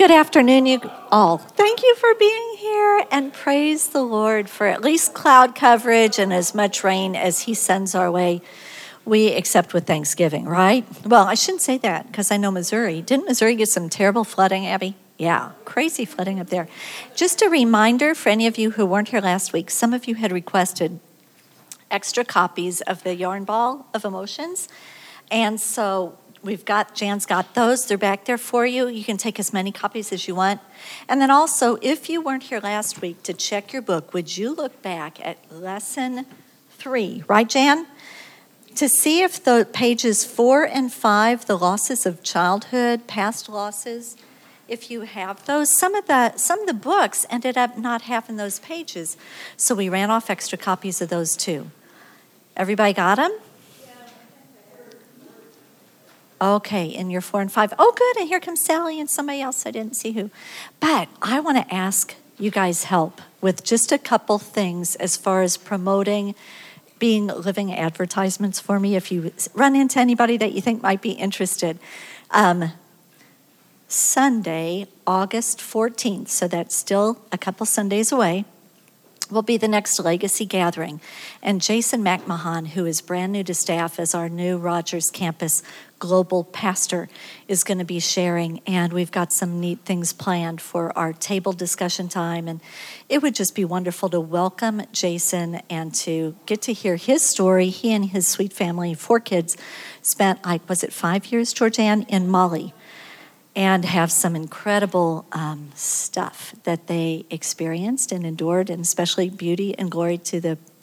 good afternoon, you all. Thank you for being here, and praise the Lord for at least cloud coverage and as much rain as He sends our way. We accept with thanksgiving, right? Well, I shouldn't say that because I know Missouri. Didn't Missouri get some terrible flooding, Abby? Yeah, crazy flooding up there. Just a reminder for any of you who weren't here last week, some of you had requested extra copies of the Yarn Ball of Emotions, and so Jan's got those. They're back there for you. You can take as many copies as you want. And then also, if you weren't here last week to check your book, would you look back at lesson 3, right, Jan? To see if the pages 4 and 5, the losses of childhood, past losses, if you have those, some of the books ended up not having those pages. So we ran off extra copies of those too. Everybody got them? Okay, in your 4 and 5. Oh, good, and here comes Sally and somebody else I didn't see who. But I want to ask you guys help with just a couple things as far as promoting, being living advertisements for me. If you run into anybody that you think might be interested. Sunday, August 14th, so that's still a couple Sundays away, will be the next Legacy Gathering. And Jason McMahon, who is brand new to staff as our new Rogers Campus Global Pastor, is going to be sharing. And we've got some neat things planned for our table discussion time. And it would just be wonderful to welcome Jason and to get to hear his story. He and his sweet family, 4 kids, spent, 5 years, Georgianne, in Mali, and have some incredible stuff that they experienced and endured, and especially beauty and glory to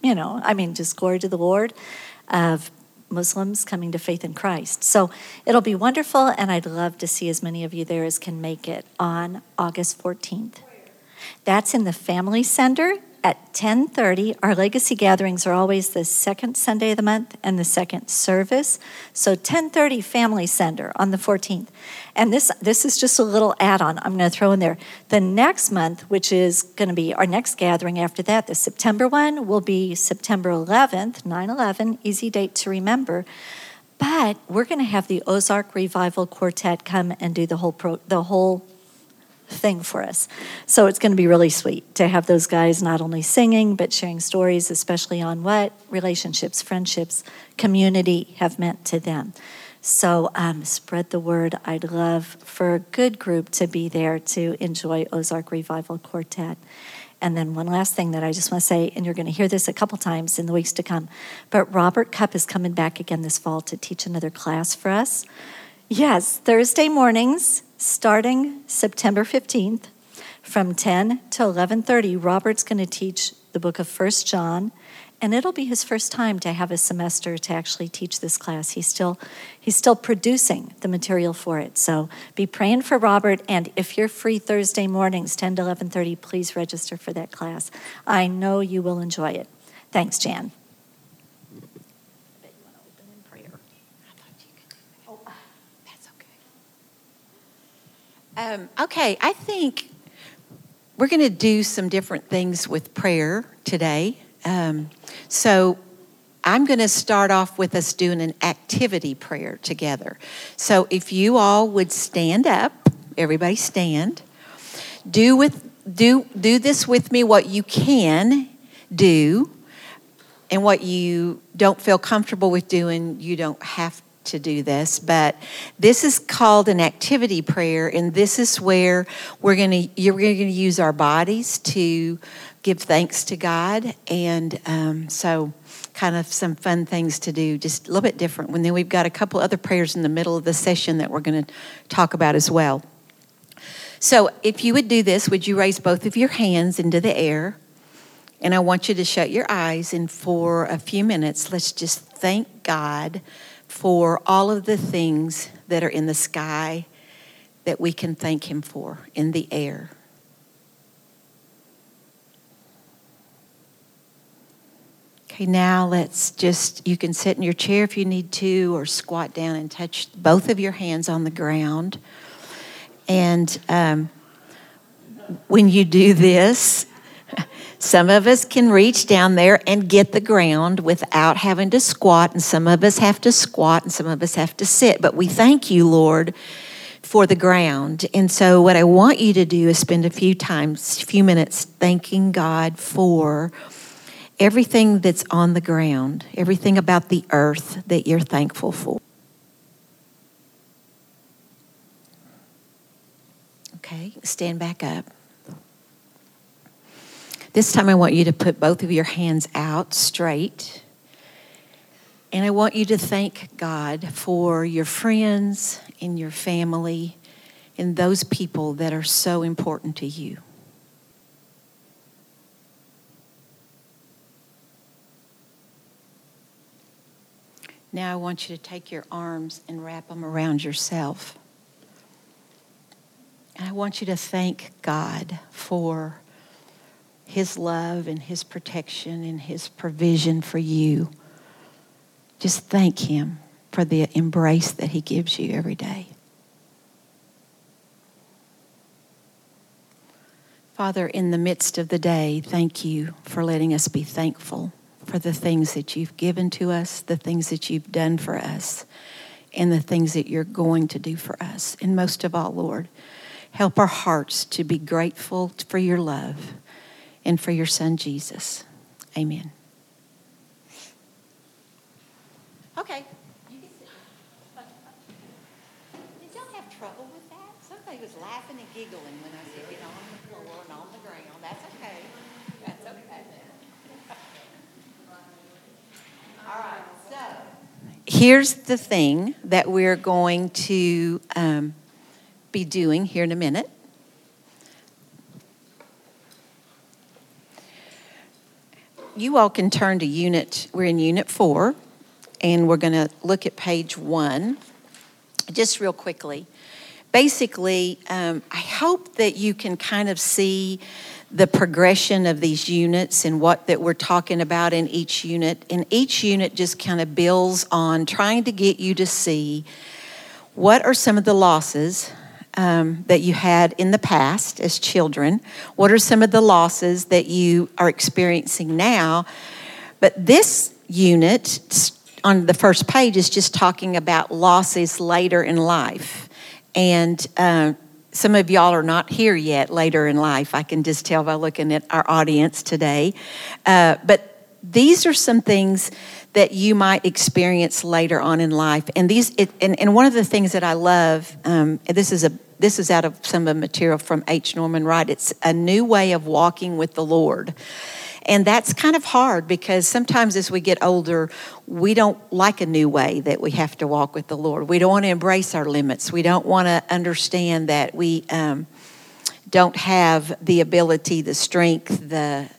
just glory to the Lord of Muslims coming to faith in Christ. So it'll be wonderful, and I'd love to see as many of you there as can make it on August 14th. That's in the Family Center at 10:30. Our Legacy gatherings are always the second Sunday of the month and the second service. So 10:30 Family Center on the 14th. And this is just a little add-on I'm going to throw in there. The next month, which is going to be our next gathering after that, the September one, will be September 11th, 9/11, easy date to remember. But we're going to have the Ozark Revival Quartet come and do the whole thing for us. So it's going to be really sweet to have those guys not only singing, but sharing stories, especially on what relationships, friendships, community have meant to them. So spread the word. I'd love for a good group to be there to enjoy Ozark Revival Quartet. And then one last thing that I just want to say, and you're going to hear this a couple times in the weeks to come, but Robert Cupp is coming back again this fall to teach another class for us. Yes, Thursday mornings, starting September 15th, from 10 to 11:30, Robert's going to teach the book of 1 John, and it'll be his first time to have a semester to actually teach this class. He's still producing the material for it. So be praying for Robert, and if you're free Thursday mornings, 10 to 11:30, please register for that class. I know you will enjoy it. Thanks, Jan. Okay, I think we're going to do some different things with prayer today. So I'm going to start off with us doing an activity prayer together. So if you all would stand up, everybody stand. Do this with me, what you can do, and what you don't feel comfortable with doing, you don't have to do this, but this is called an activity prayer, and this is where you're going to use our bodies to give thanks to God, and so kind of some fun things to do, just a little bit different. And then we've got a couple other prayers in the middle of the session that we're going to talk about as well. So if you would do this, would you raise both of your hands into the air? And I want you to shut your eyes, and for a few minutes, let's just thank God for all of the things that are in the sky that we can thank Him for, in the air. Okay, now you can sit in your chair if you need to, or squat down and touch both of your hands on the ground. And when you do this, some of us can reach down there and get the ground without having to squat, and some of us have to squat, and some of us have to sit. But we thank you, Lord, for the ground. And so what I want you to do is spend a few minutes thanking God for everything that's on the ground, everything about the earth that you're thankful for. Okay, stand back up. This time I want you to put both of your hands out straight. And I want you to thank God for your friends and your family and those people that are so important to you. Now I want you to take your arms and wrap them around yourself. And I want you to thank God for His love and His protection and His provision for you. Just thank Him for the embrace that He gives you every day. Father, in the midst of the day, thank you for letting us be thankful for the things that you've given to us, the things that you've done for us, and the things that you're going to do for us. And most of all, Lord, help our hearts to be grateful for your love and for your Son, Jesus. Amen. Okay. You can sit. Did y'all have trouble with that? Somebody was laughing and giggling when I said get on the floor and on the ground. That's okay. That's okay. All right. So here's the thing that we're going to be doing here in a minute. You all can turn to we're in Unit 4. And we're going to look at page 1 just real quickly. Basically, I hope that you can kind of see the progression of these units and what that we're talking about in each unit. And each unit just kind of builds on trying to get you to see what are some of the losses that you had in the past as children. What are some of the losses that you are experiencing now? But this unit on the first page is just talking about losses later in life. And some of y'all are not here yet later in life. I can just tell by looking at our audience today. But these are some things that you might experience later on in life. And and one of the things that I love, this is out of some of the material from H. Norman Wright. It's a new way of walking with the Lord. And that's kind of hard because sometimes as we get older, we don't like a new way that we have to walk with the Lord. We don't want to embrace our limits. We don't want to understand that we don't have the ability, the strength, the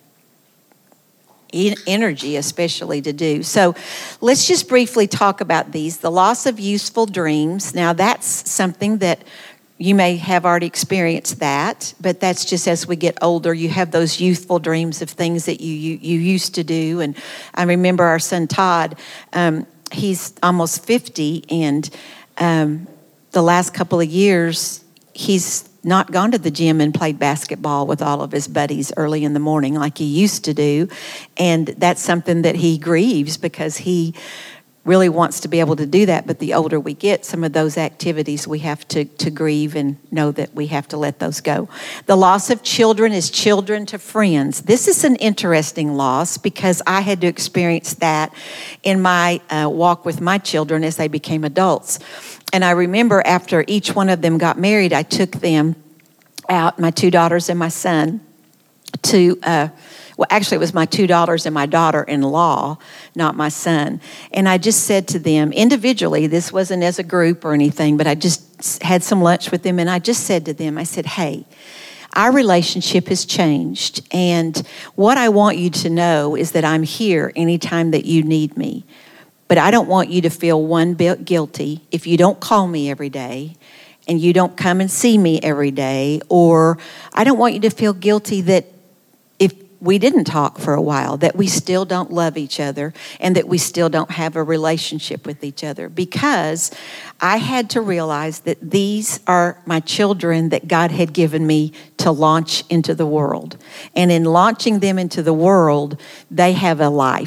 energy especially to do. So let's just briefly talk about these. The loss of useful dreams. Now that's something that you may have already experienced that, but that's just as we get older, you have those youthful dreams of things that you used to do. And I remember our son Todd, he's almost 50, and the last couple of years, he's not gone to the gym and played basketball with all of his buddies early in the morning like he used to do. And that's something that he grieves because he really wants to be able to do that, but the older we get, some of those activities we have to grieve and know that we have to let those go. The loss of children is children to friends. This is an interesting loss because I had to experience that in my walk with my children as they became adults. And I remember after each one of them got married, I took them out, my 2 daughters and my son, to well, actually, it was my 2 daughters and my daughter-in-law, not my son. And I just said to them individually, this wasn't as a group or anything, but I just had some lunch with them, and I just said to them, I said, hey, our relationship has changed, and what I want you to know is that I'm here anytime that you need me. But I don't want you to feel one bit guilty if you don't call me every day and you don't come and see me every day, or I don't want you to feel guilty that if we didn't talk for a while, that we still don't love each other and that we still don't have a relationship with each other, because I had to realize that these are my children that God had given me to launch into the world. And in launching them into the world, they have a life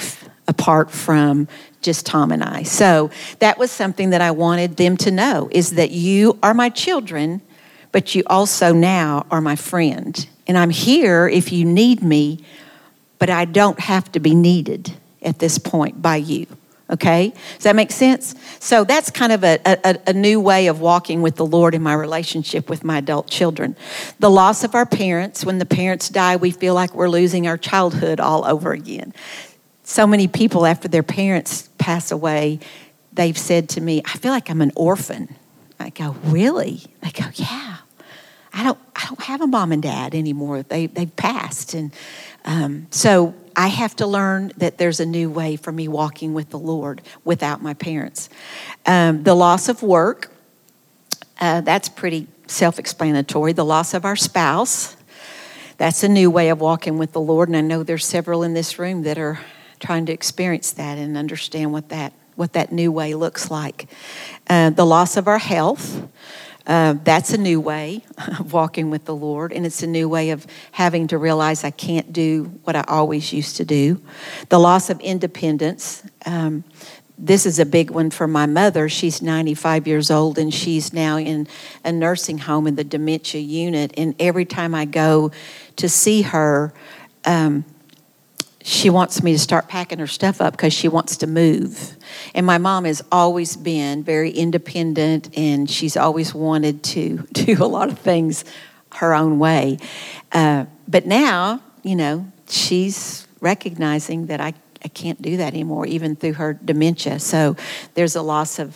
apart from just Tom and I. So that was something that I wanted them to know, is that you are my children, but you also now are my friend. And I'm here if you need me, but I don't have to be needed at this point by you. Okay? Does that make sense? So that's kind of a new way of walking with the Lord in my relationship with my adult children. The loss of our parents. When the parents die, we feel like we're losing our childhood all over again. So many people, after their parents pass away, they've said to me, I feel like I'm an orphan. I go, really? They go, yeah. I don't have a mom and dad anymore. They've passed. And so I have to learn that there's a new way for me walking with the Lord without my parents. The loss of work, that's pretty self-explanatory. The loss of our spouse, that's a new way of walking with the Lord. And I know there's several in this room that are trying to experience that and understand what that new way looks like. The loss of our health, that's a new way of walking with the Lord, and it's a new way of having to realize I can't do what I always used to do. The loss of independence. This is a big one for my mother. She's 95 years old, and she's now in a nursing home in the dementia unit. And every time I go to see her, she wants me to start packing her stuff up because she wants to move. And my mom has always been very independent, and she's always wanted to do a lot of things her own way. But now, she's recognizing that I can't do that anymore, even through her dementia. So there's a loss of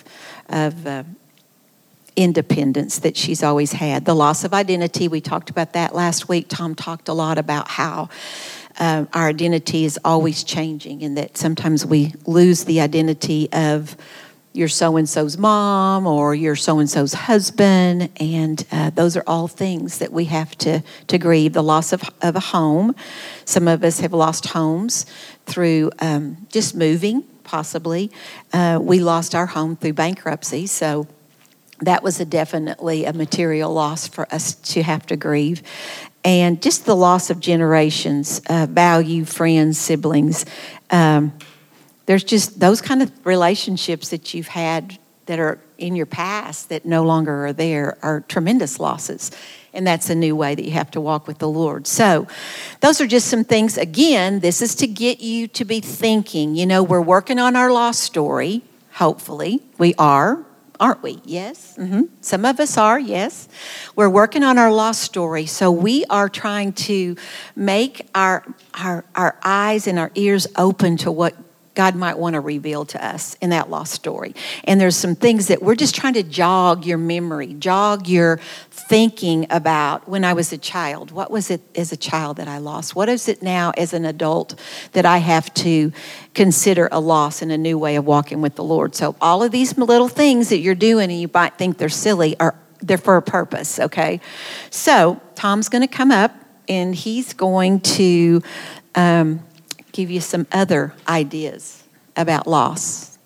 independence that she's always had. The loss of identity, we talked about that last week. Tom talked a lot about how our identity is always changing, and that sometimes we lose the identity of you're so-and-so's mom or you're so-and-so's husband, and those are all things that we have to grieve. The loss of a home. Some of us have lost homes through just moving, possibly. We lost our home through bankruptcy, so that was definitely a material loss for us to have to grieve. And just the loss of generations, value, friends, siblings. There's just those kind of relationships that you've had that are in your past that no longer are there are tremendous losses. And that's a new way that you have to walk with the Lord. So those are just some things. Again, this is to get you to be thinking. We're working on our lost story, hopefully. We are. Aren't we? Yes. Mm-hmm. Some of us are, yes. We're working on our lost story. So we are trying to make our eyes and our ears open to what God might want to reveal to us in that lost story. And there's some things that we're just trying to jog your memory, jog your thinking about when I was a child. What was it as a child that I lost? What is it now as an adult that I have to consider a loss and a new way of walking with the Lord? So all of these little things that you're doing and you might think they're silly, they're for a purpose, okay? So Tom's going to come up and he's going to give you some other ideas about loss.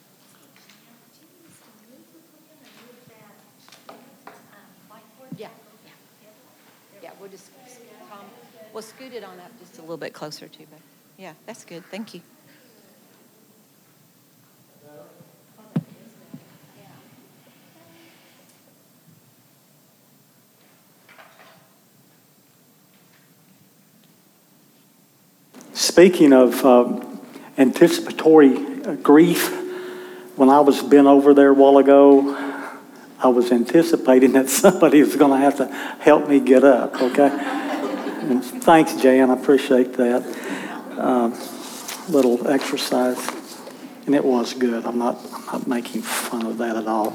Yeah, we'll scoot it on up just a little bit closer to you. Yeah, that's good. Thank you. Speaking of anticipatory grief, when I was been over there a while ago, I was anticipating that somebody was going to have to help me get up, okay? And thanks, Jan, I appreciate that little exercise. And it was good. I'm not making fun of that at all.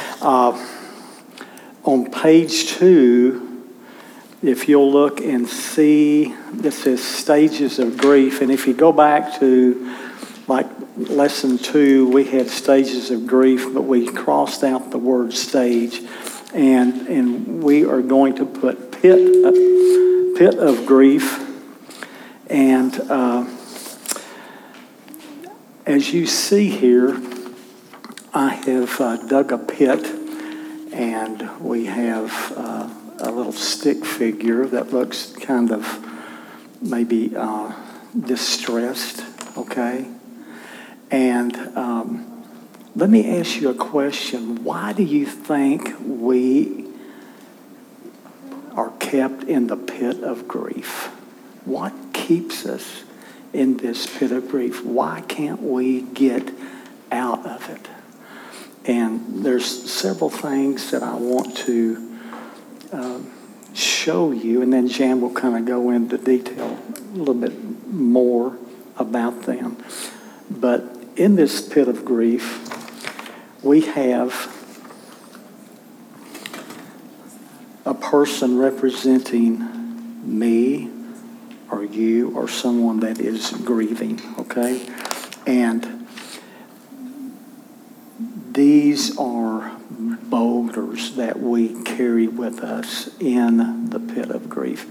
On page 2, if you'll look and see, this says stages of grief. And if you go back to like lesson 2, we had stages of grief, but we crossed out the word stage. And we are going to put pit of grief. And as you see here, I have dug a pit, and we have a little stick figure that looks kind of maybe distressed, okay? And let me ask you a question. Why do you think we are kept in the pit of grief? What keeps us in this pit of grief? Why can't we get out of it? And there's several things that I want to show you, and then Jan will kind of go into detail a little bit more about them. But in this pit of grief, we have a person representing me or you or someone that is grieving, okay? And these are boulders that we carry with us in the pit of grief.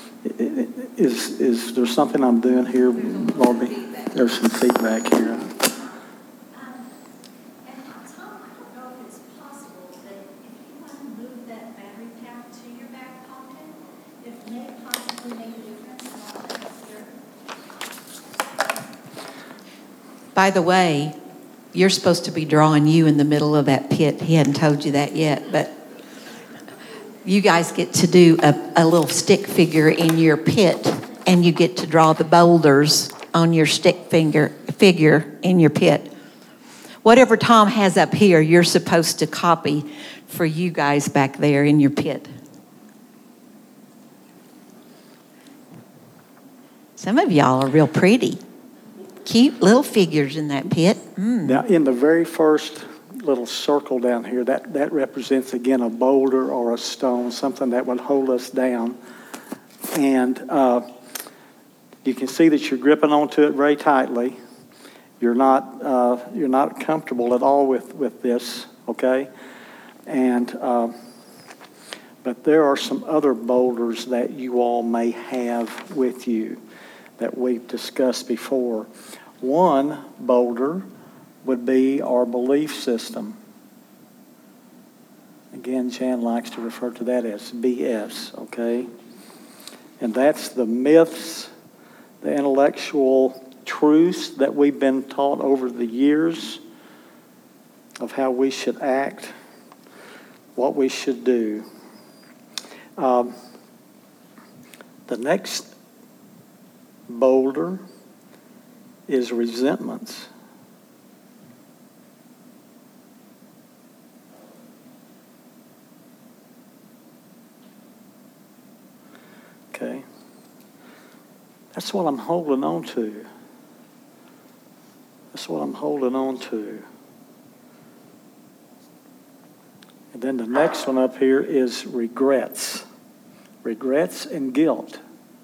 Is there something I'm doing here, Barbie? There's some feedback here. And Tom, I don't know if it's possible, but if you want to move that battery pack to your back pocket, it may possibly make a difference on that here. By the way, you're supposed to be drawing you in the middle of that pit. He hadn't told you that yet, but you guys get to do a little stick figure in your pit, and you get to draw the boulders on your stick figure in your pit. Whatever Tom has up here, you're supposed to copy for you guys back there in your pit. Some of y'all are real pretty. Cute little figures in that pit. Now, in the very first little circle down here, that represents, again, a boulder or a stone, something that would hold us down. And you can see that you're gripping onto it very tightly. You're not comfortable at all with this, okay? And but there are some other boulders that you all may have with you that we've discussed before. One boulder would be our belief system. Again, Jan likes to refer to that as BS, okay? And that's the myths, the intellectual truths that we've been taught over the years of how we should act, what we should do. The next boulder is resentments. Okay. That's what I'm holding on to. That's what I'm holding on to. And then the next one up here is regrets. Regrets and guilt.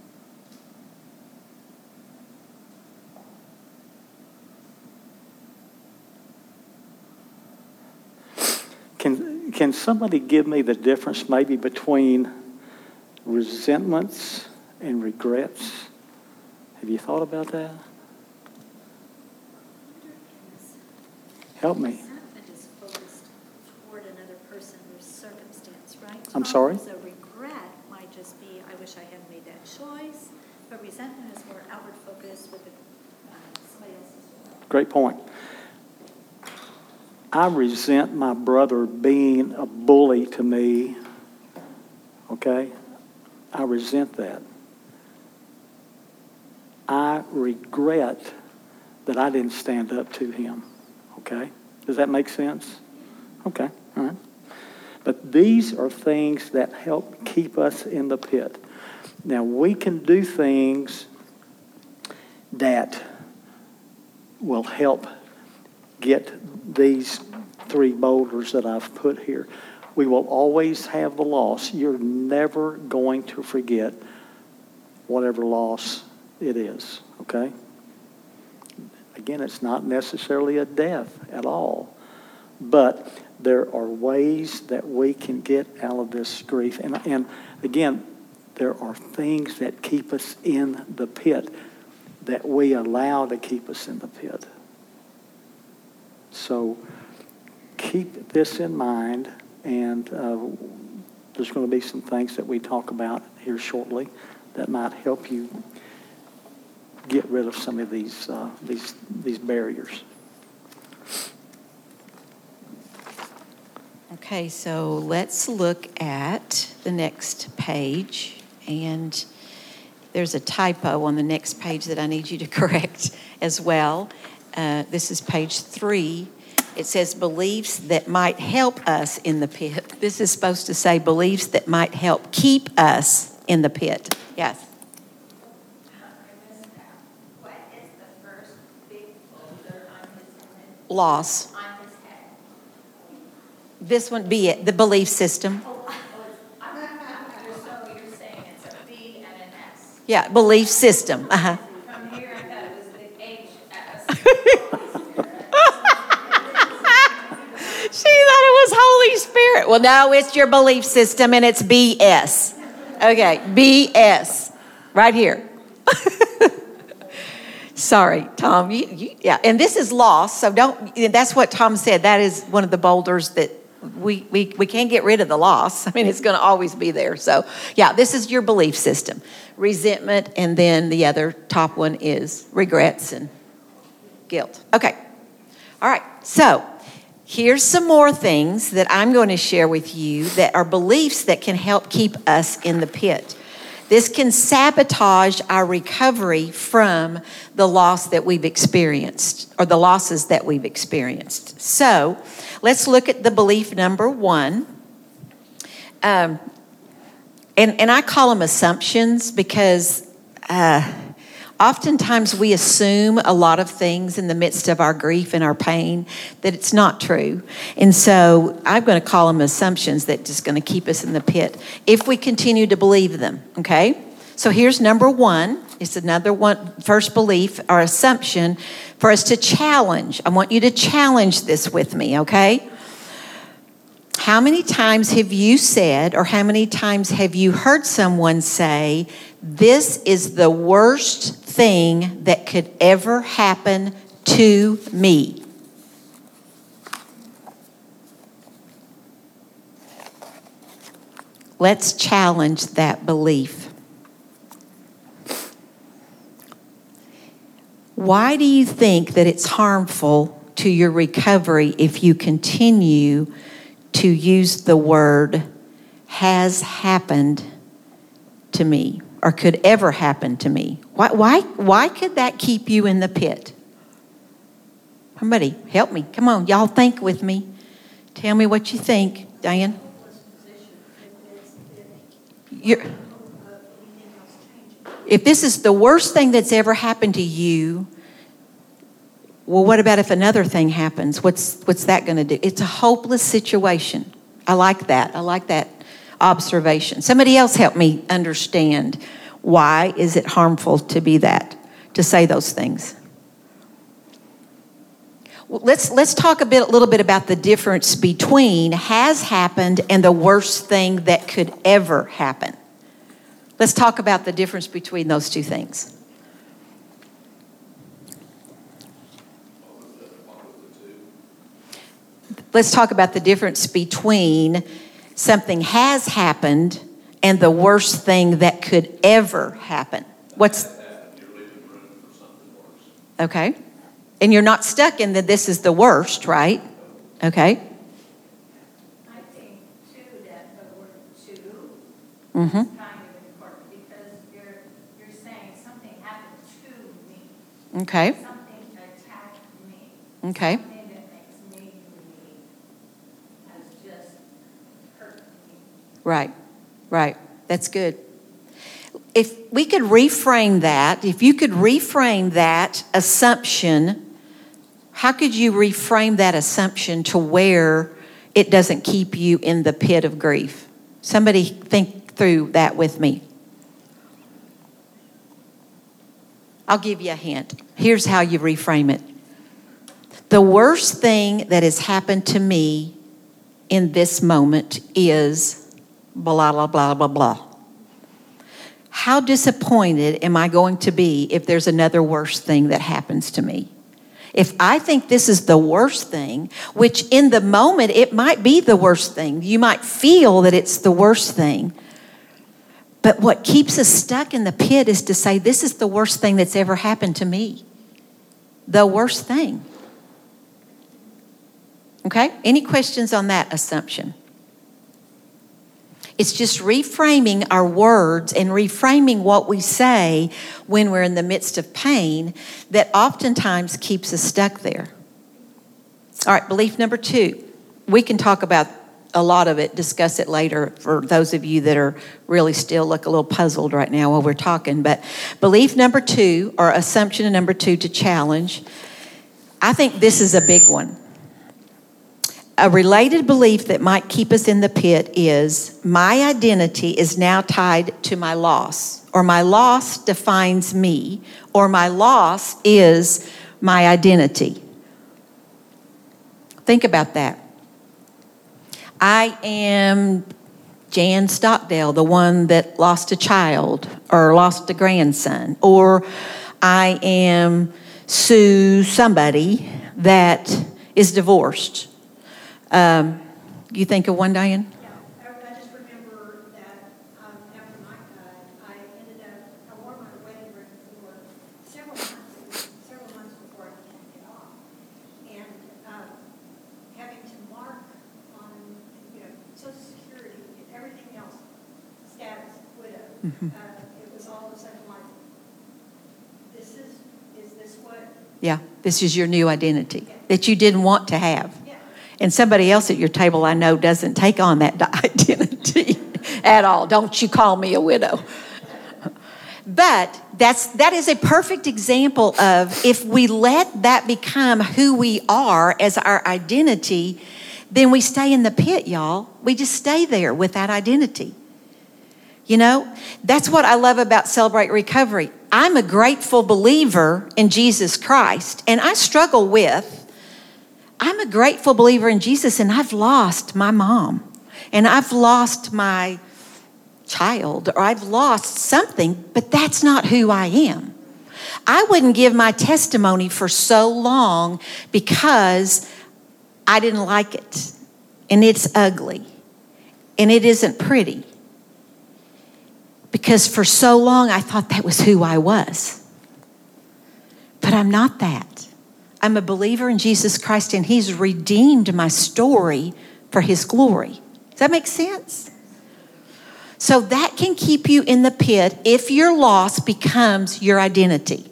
Can somebody give me the difference maybe between resentments and regrets? Have you thought about that? Help me. Resentment is focused toward another person or circumstance, right? I'm sorry? So regret might just be, I wish I hadn't made that choice, but resentment is more outward focused with somebody else's. Great point. I resent my brother being a bully to me, okay? I resent that. I regret that I didn't stand up to him, okay? Does that make sense? Okay, all right. But these are things that help keep us in the pit. Now, we can do things that will help get these three boulders that I've put here. We will always have the loss. You're never going to forget whatever loss it is, okay? Again, it's not necessarily a death at all, but there are ways that we can get out of this grief. And again, there are things that keep us in the pit that we allow to keep us in the pit. So keep this in mind, and there's going to be some things that we talk about here shortly that might help you get rid of some of these barriers. Okay, so let's look at the next page. And there's a typo on the next page that I need you to correct as well. This is page 3. It says beliefs that might help us in the pit. This is supposed to say beliefs that might help keep us in the pit. Yes. What is the first big boulder on his head? Loss. On his head. This one be it, the belief system. So you're saying it's a B and an S. Yeah, belief system. Uh-huh. From here, I thought it was the H S. She thought it was Holy Spirit. Well, no, it's your belief system and it's BS. Okay, BS. Right here. Sorry, Tom. Yeah, and this is lost, so don't, that's what Tom said. That is one of the boulders that we can't get rid of the loss. I mean, it's going to always be there. So, yeah, this is your belief system. Resentment, and then the other top one is regrets and guilt. Okay. All right. So, here's some more things that I'm going to share with you that are beliefs that can help keep us in the pit. This can sabotage our recovery from the loss that we've experienced, or the losses that we've experienced. So, let's look at the belief number 1. And I call them assumptions because oftentimes we assume a lot of things in the midst of our grief and our pain that it's not true. And so I'm going to call them assumptions that just going to keep us in the pit if we continue to believe them, okay? So here's number 1. It's another one, first belief or assumption for us to challenge. I want you to challenge this with me, okay? How many times have you said, or how many times have you heard someone say, this is the worst thing that could ever happen to me? Let's challenge that belief. Why do you think that it's harmful to your recovery if you continue to use the word has happened to me or could ever happen to me? Why could that keep you in the pit? Somebody help me. Come on, y'all think with me. Tell me what you think. Diane? If this is the worst thing that's ever happened to you, well, what about if another thing happens? What's that going to do? It's a hopeless situation. I like that. I like that observation. Somebody else help me understand, why is it harmful to be that, to say those things? Well, let's talk a little bit about the difference between has happened and the worst thing that could ever happen. Let's talk about the difference between those two things. Let's talk about the difference between something has happened and the worst thing that could ever happen. Okay. And you're not stuck in that this is the worst, right? Okay. I think, too, that the word "to" Mm-hmm. is kind of important because you're saying something happened to me. Okay. Something attacked me. Okay. Something that makes me unique has just hurt me. Right. That's good. If we could reframe that, if you could reframe that assumption, how could you reframe that assumption to where it doesn't keep you in the pit of grief? Somebody think through that with me. I'll give you a hint. Here's how you reframe it. The worst thing that has happened to me in this moment is blah, blah, blah, blah, blah. How disappointed am I going to be if there's another worst thing that happens to me? If I think this is the worst thing, which in the moment it might be the worst thing, you might feel that it's the worst thing. But what keeps us stuck in the pit is to say, this is the worst thing that's ever happened to me. The worst thing. Okay? Any questions on that assumption? It's just reframing our words and reframing what we say when we're in the midst of pain that oftentimes keeps us stuck there. All right, belief number 2. We can talk about a lot of it, discuss it later for those of you that are really still look a little puzzled right now while we're talking. But belief number 2, or assumption number 2 to challenge, I think this is a big one. A related belief that might keep us in the pit is, my identity is now tied to my loss, or my loss defines me, or my loss is my identity. Think about that. I am Jan Stockdale, the one that lost a child or lost a grandson, or I am Sue somebody that is divorced. You think of one, Diane? Yeah, I just remember that after Mike died, I wore my wedding ring for several months before I began to get off. And having to mark on, Social Security and everything else, status, widow, it was all of a sudden like, is this what? Yeah, this is your new identity that you didn't want to have. And somebody else at your table I know doesn't take on that identity at all. Don't you call me a widow. But that is a perfect example of, if we let that become who we are as our identity, then we stay in the pit, y'all. We just stay there with that identity. That's what I love about Celebrate Recovery. I'm a grateful believer in Jesus Christ, and I struggle with, I'm a grateful believer in Jesus, and I've lost my mom, and I've lost my child, or I've lost something, but that's not who I am. I wouldn't give my testimony for so long because I didn't like it, and it's ugly, and it isn't pretty. Because for so long I thought that was who I was. But I'm not that. I'm a believer in Jesus Christ, and He's redeemed my story for His glory. Does that make sense? So that can keep you in the pit if your loss becomes your identity.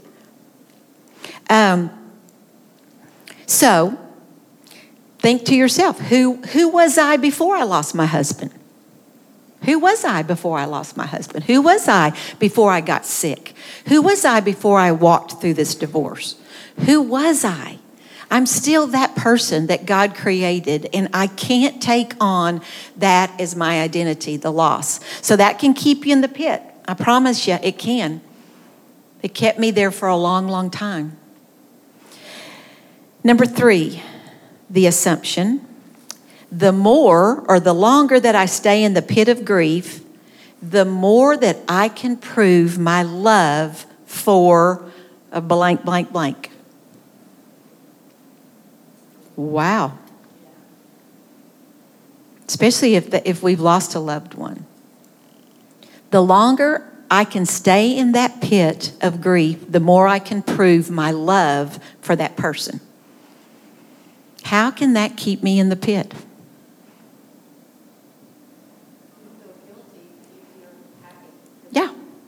So think to yourself, who was I before I lost my husband? Who was I before I lost my husband? Who was I before I got sick? Who was I before I walked through this divorce? Who was I? I'm still that person that God created, and I can't take on that as my identity, the loss. So that can keep you in the pit. I promise you, it can. It kept me there for a long, long time. Number 3, the assumption. The more or the longer that I stay in the pit of grief, the more that I can prove my love for a blank, blank, blank. Wow. Especially if we've lost a loved one. The longer I can stay in that pit of grief, the more I can prove my love for that person. How can that keep me in the pit? Yeah.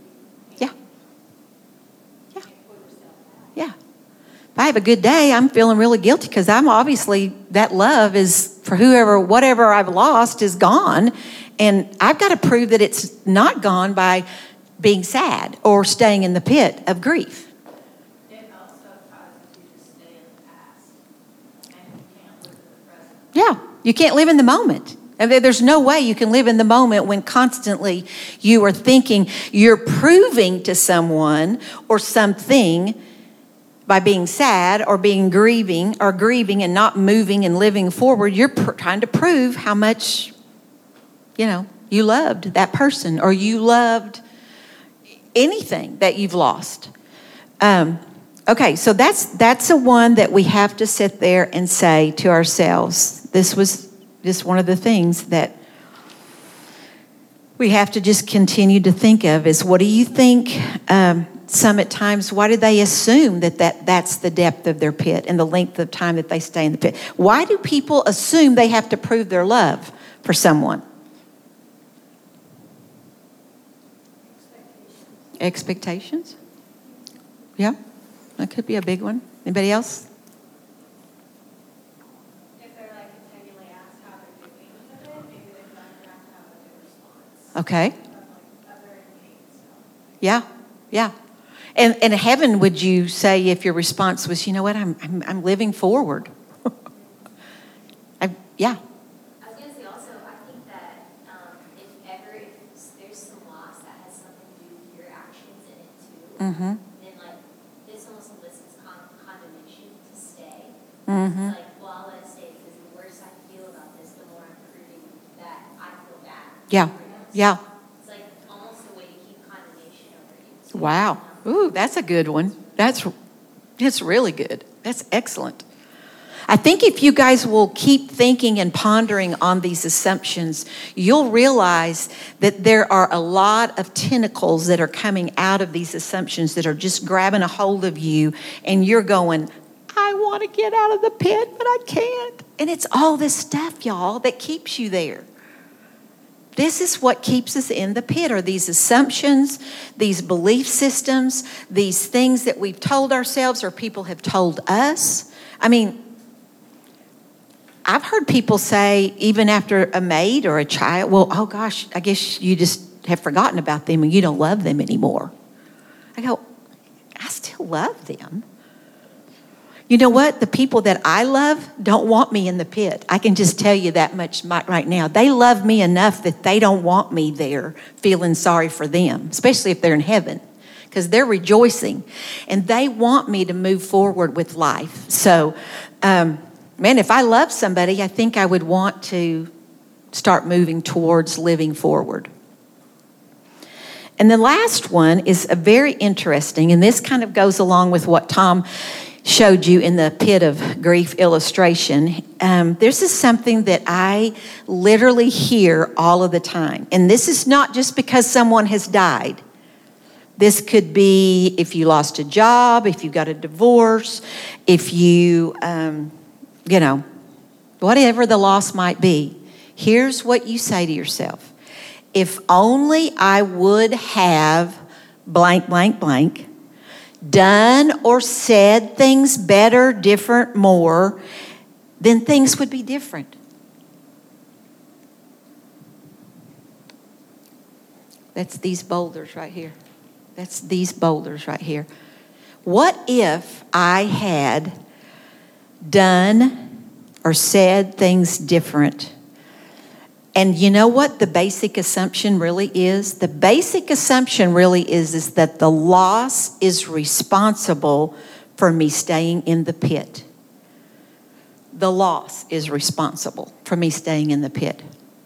If I have a good day, I'm feeling really guilty because I'm obviously, that love is for whatever I've lost is gone. And I've got to prove that it's not gone by being sad or staying in the pit of grief. It also causes you to stay in the past, and you can't live in the present. Yeah, you can't live in the moment. I mean, there's no way you can live in the moment when constantly you are thinking you're proving to someone or something by being sad or being grieving and not moving and living forward. You're trying to prove how much, you loved that person, or you loved anything that you've lost. Okay, so that's a one that we have to sit there and say to ourselves, this was just one of the things that we have to just continue to think of is, what do you think some at times, why do they assume that's the depth of their pit and the length of time that they stay in the pit? Why do people assume they have to prove their love for someone? Expectations? Yeah, that could be a big one. Anybody else? If they're like continually asked how they're doing with it, maybe they're not going to have a good response. Okay. Of like a very pain stuff. Yeah, yeah. And in heaven, would you say if your response was, you know what, I'm living forward? Yeah. I was going to say also, I think that if there's some loss that has something to do with your actions in it too, Mm-hmm. then like this almost elicits condemnation to stay. Mm-hmm. It's like, well, I'll let it stay because the worse I feel about this, the more I'm proving that I feel bad. Yeah, yeah. It's like almost a way to keep condemnation over you. So, Wow. Ooh, that's a good one. That's really good. That's excellent. I think if you guys will keep thinking and pondering on these assumptions, you'll realize that there are a lot of tentacles that are coming out of these assumptions that are just grabbing a hold of you, and you're going, I want to get out of the pit, but I can't. And it's all this stuff, y'all, that keeps you there. This is what keeps us in the pit, are these assumptions, these belief systems, these things that we've told ourselves or people have told us. I mean, I've heard people say, even after a maid or a child, well, oh gosh, I guess you just have forgotten about them and you don't love them anymore. I go, I still love them. You know what? The people that I love don't want me in the pit. I can just tell you that much right now. They love me enough that they don't want me there feeling sorry for them, especially if they're in heaven, because they're rejoicing. And they want me to move forward with life. So, man, if I love somebody, I think I would want to start moving towards living forward. And the last one is a very interesting, and this kind of goes along with what Tom showed you in the pit of grief illustration. This is something that I literally hear all of the time. And this is not just because someone has died. This could be if you lost a job, if you got a divorce, if you, whatever the loss might be. Here's what you say to yourself. If only I would have blank, blank, blank, done or said things better, different, more, then things would be different. That's these boulders right here. That's these boulders right here. What if I had done or said things different? And you know what the basic assumption really is? The basic assumption really is that the loss is responsible for me staying in the pit. The loss is responsible for me staying in the pit.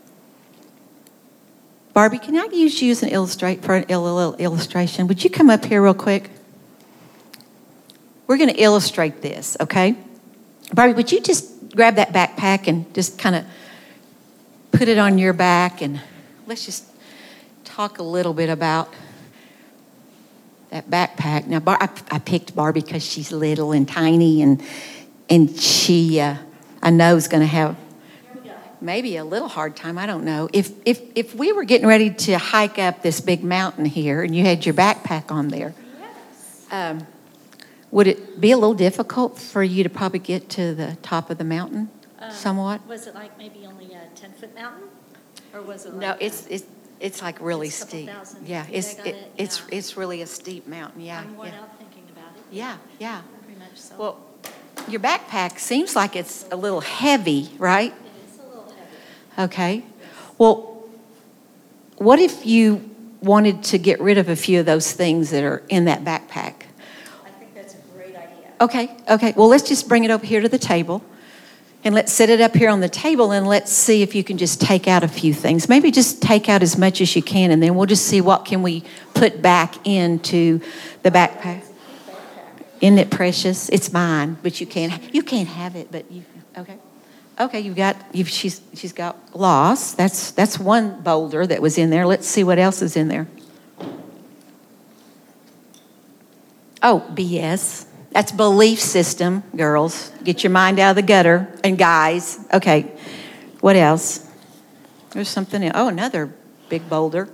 Barbie, can I use you as an illustration? Would you come up here real quick? We're going to illustrate this, okay? Barbie, would you just grab that backpack and just kind of put it on your back, and let's just talk a little bit about that backpack. Now, I picked Barbie because she's little and tiny, and she, I know, is going to have maybe a little hard time. I don't know. If we were getting ready to hike up this big mountain here, and you had your backpack on there, Yes. Would it be a little difficult for you to probably get to the top of the mountain somewhat? Was it like maybe only a 10-foot mountain? Or was it No, like it's like really It's a couple steep. thousand Yeah, feet, I got it, yeah. it's really a steep mountain. Yeah, I'm worn yeah, out thinking about it. yeah, yeah. Very much so. Well, your backpack seems like it's a little heavy, right? It is a little heavy. Okay. Well, what if you wanted to get rid of a few of those things that are in that backpack? I think that's a great idea. Okay. Well, let's just bring it over here to the table. And let's set it up here on the table, and let's see if you can just take out a few things. Maybe just take out as much as you can, and then we'll just see what can we put back into the backpack. Isn't it precious? It's mine, but you can't have it. But you okay? She's got loss. That's one boulder that was in there. Let's see what else is in there. Oh, BS. That's belief system, girls. Get your mind out of the gutter. And guys, okay, what else? There's something else. Oh, another big boulder.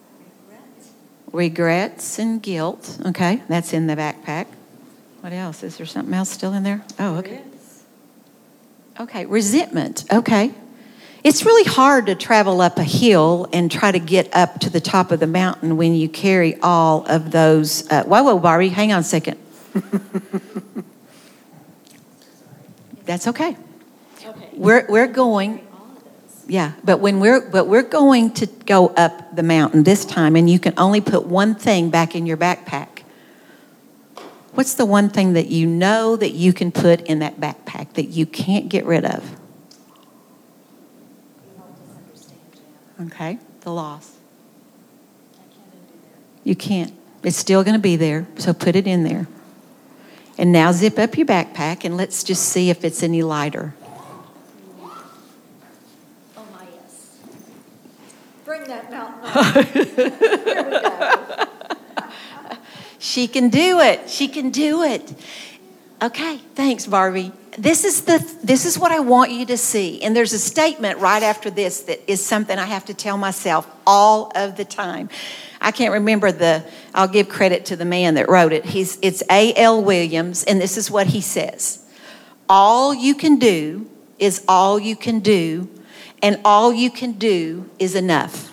Regrets and guilt. Okay, that's in the backpack. What else? Is there something else still in there? Oh, okay. Okay, resentment. Okay. It's really hard to travel up a hill and try to get up to the top of the mountain when you carry all of those. Whoa, Barbie, hang on a second. That's okay. We're going. Yeah, but we're going to go up the mountain this time, and you can only put one thing back in your backpack. What's the one thing that you know that you can put in that backpack that you can't get rid of? Okay, the loss. You can't. It's still going to be there, so put it in there. And now zip up your backpack, and let's just see if it's any lighter. Oh, my, yes. Bring that mountain up. Here we go. She can do it. She can do it. Okay, thanks, Barbie. This is what I want you to see. And there's a statement right after this that is something I have to tell myself all of the time. I can't remember I'll give credit to the man that wrote it. It's A.L. Williams, and this is what he says. All you can do is all you can do, and all you can do is enough.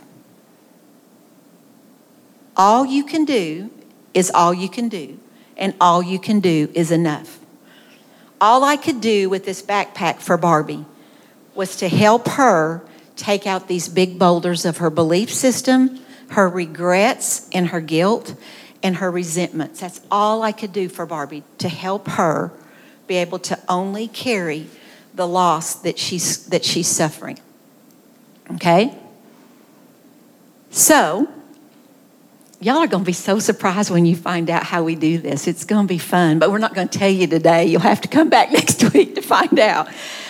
All you can do is all you can do, and all you can do is enough. All I could do with this backpack for Barbie was to help her take out these big boulders of her belief system, her regrets and her guilt, and her resentments. That's all I could do for Barbie, to help her be able to only carry the loss that she's suffering. Okay? So, y'all are going to be so surprised when you find out how we do this. It's going to be fun, but we're not going to tell you today. You'll have to come back next week to find out.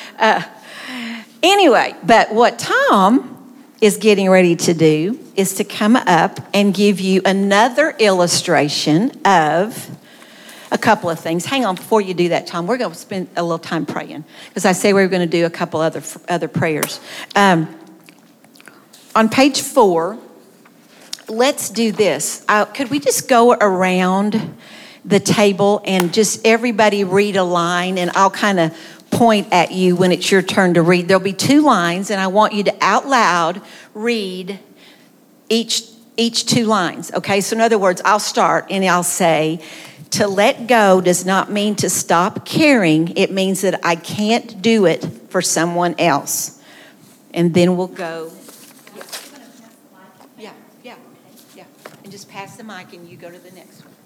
Anyway, but what Tom is getting ready to do is to come up and give you another illustration of a couple of things. Hang on, before you do that, Tom, we're going to spend a little time praying, because I say we're going to do a couple other prayers. On page 4, let's do this. Could we just go around the table and just everybody read a line, and I'll kind of point at you when it's your turn to read. There'll be 2 lines, and I want you to out loud read each 2 lines. Okay, so in other words, I'll start and I'll say, to let go does not mean to stop caring. It means that I can't do it for someone else. And then we'll go. Yeah. And just pass the mic and you go to the next one.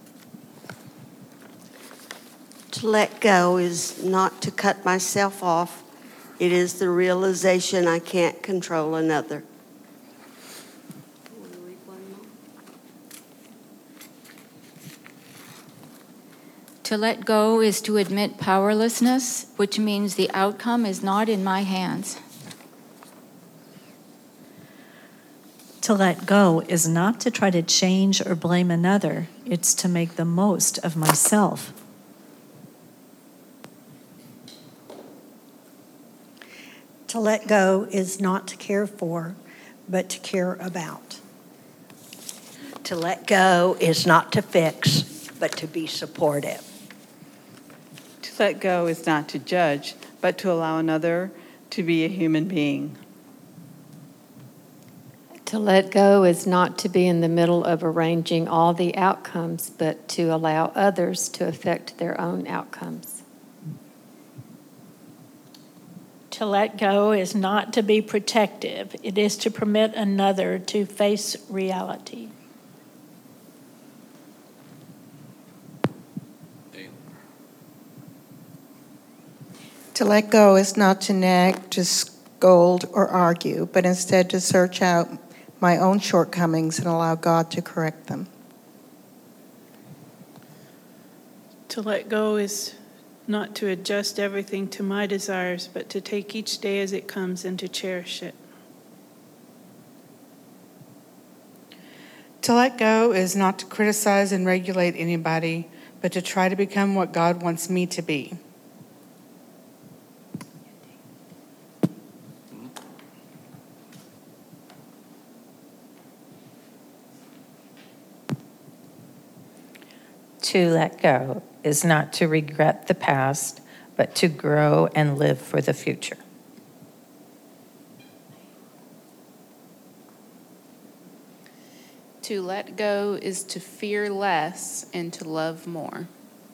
To let go is not to cut myself off. It is the realization I can't control another. Want to read one more? To let go is to admit powerlessness, which means the outcome is not in my hands. To let go is not to try to change or blame another. It's to make the most of myself. To let go is not to care for, but to care about. To let go is not to fix, but to be supportive. To let go is not to judge, but to allow another to be a human being. To let go is not to be in the middle of arranging all the outcomes, but to allow others to affect their own outcomes. To let go is not to be protective. It is to permit another to face reality. To let go is not to nag, to scold, or argue, but instead to search out my own shortcomings and allow God to correct them. To let go is not to adjust everything to my desires, but to take each day as it comes and to cherish it. To let go is not to criticize and regulate anybody, but to try to become what God wants me to be. To let go is not to regret the past, but to grow and live for the future. To let go is to fear less and to love more.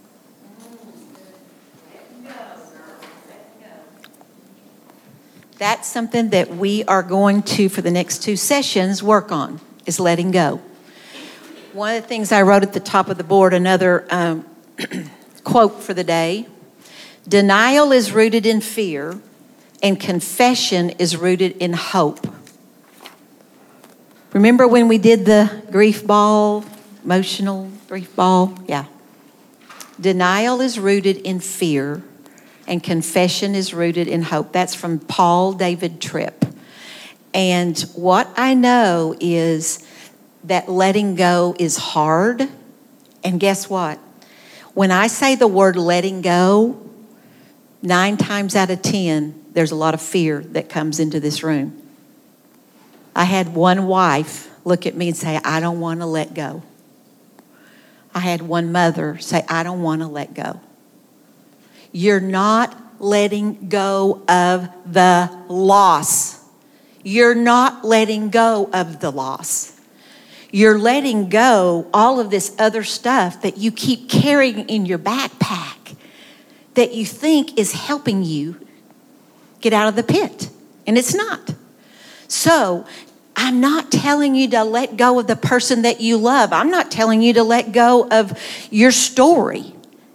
That's something that we are going to, for the next 2 sessions, work on, is letting go. One of the things I wrote at the top of the board, another quote for the day: denial is rooted in fear, and confession is rooted in hope. Remember when we did the grief ball, emotional grief ball? Yeah. Denial is rooted in fear, and confession is rooted in hope. That's from Paul David Tripp. And what I know is that letting go is hard. And guess what? When I say the word letting go, 9 times out of 10, there's a lot of fear that comes into this room. I had one wife look at me and say, I don't want to let go. I had one mother say, I don't want to let go. You're not letting go of the loss. You're not letting go of the loss. You're letting go all of this other stuff that you keep carrying in your backpack that you think is helping you get out of the pit. And it's not. So I'm not telling you to let go of the person that you love. I'm not telling you to let go of your story.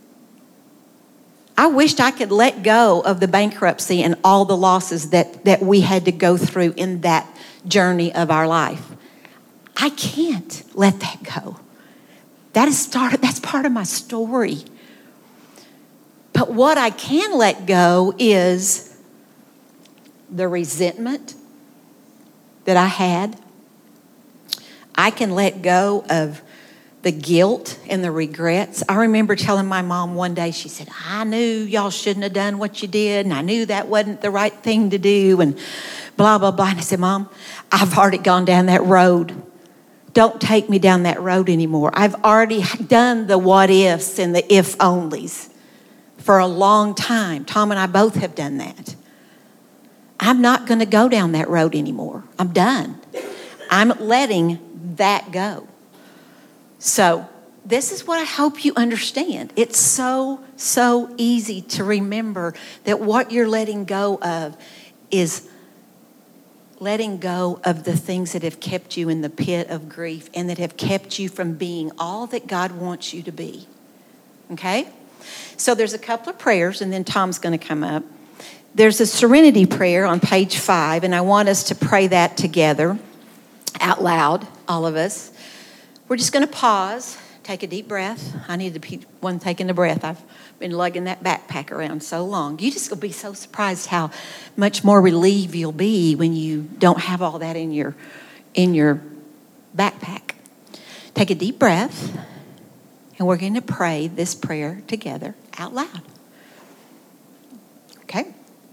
I wished I could let go of the bankruptcy and all the losses that we had to go through in that journey of our life. I can't let that go. That's part of my story. But what I can let go is the resentment that I had. I can let go of the guilt and the regrets. I remember telling my mom one day, she said, I knew y'all shouldn't have done what you did, and I knew that wasn't the right thing to do, and blah, blah, blah. And I said, Mom, I've already gone down that road. Don't take me down that road anymore. I've already done the what ifs and the if onlys for a long time. Tom and I both have done that. I'm not going to go down that road anymore. I'm done. I'm letting that go. So this is what I hope you understand. It's so easy to remember that what you're letting go of is letting go of the things that have kept you in the pit of grief and that have kept you from being all that God wants you to be. Okay? So there's a couple of prayers, and then Tom's going to come up. There's a serenity prayer on page 5, and I want us to pray that together out loud, all of us. We're just going to pause, take a deep breath. I need to be one taking a breath. I've been lugging that backpack around so long. You just will be so surprised how much more relieved you'll be when you don't have all that in your backpack. Take a deep breath, and we're going to pray this prayer together out loud. Okay?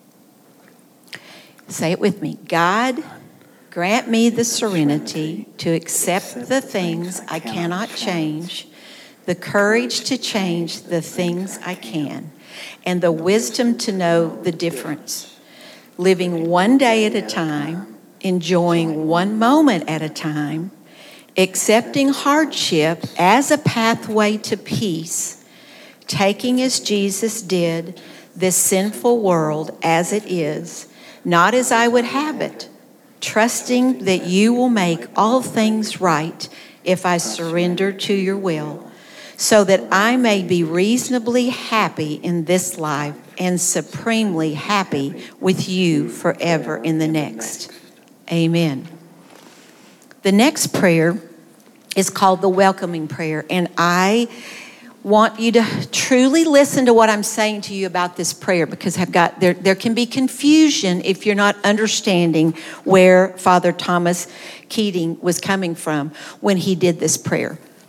Say it with me. God, grant me the serenity to accept the things I cannot change, the courage to change the things I can, and the wisdom to know the difference. Living one day at a time, enjoying one moment at a time, accepting hardship as a pathway to peace, taking as Jesus did this sinful world as it is, not as I would have it, trusting that you will make all things right if I surrender to your will, so that I may be reasonably happy in this life and supremely happy with you forever in the next. Amen. The next prayer is called the welcoming prayer, and I want you to truly listen to what I'm saying to you about this prayer, because there can be confusion if you're not understanding where Father Thomas Keating was coming from when he did this prayer.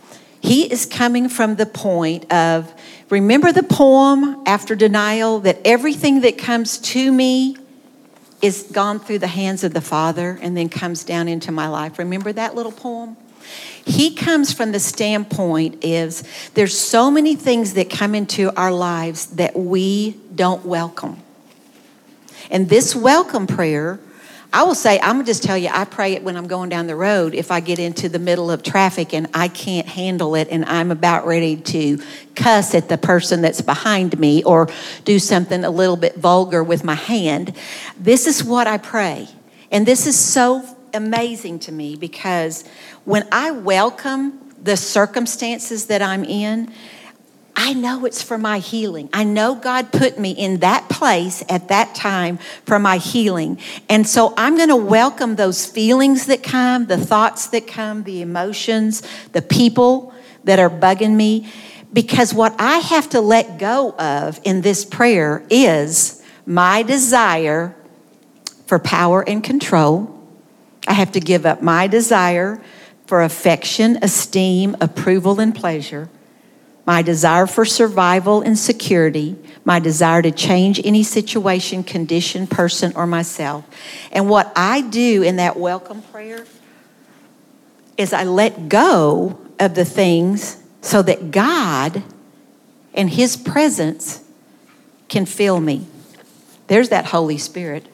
He is coming from the point of, remember the poem after denial, that everything that comes to me is gone through the hands of the Father and then comes down into my life. Remember that little poem? He comes from the standpoint is there's so many things that come into our lives that we don't welcome. And this welcome prayer, I will say, I'm going to just tell you, I pray it when I'm going down the road. If I get into the middle of traffic and I can't handle it and I'm about ready to cuss at the person that's behind me or do something a little bit vulgar with my hand, this is what I pray. And this is so amazing to me because when I welcome the circumstances that I'm in, I know it's for my healing. I know God put me in that place at that time for my healing. And so I'm going to welcome those feelings that come, the thoughts that come, the emotions, the people that are bugging me. Because what I have to let go of in this prayer is my desire for power and control. I have to give up my desire for affection, esteem, approval, and pleasure. My desire for survival and security, my desire to change any situation, condition, person, or myself. And what I do in that welcome prayer is I let go of the things so that God and His presence can fill me. There's that Holy Spirit.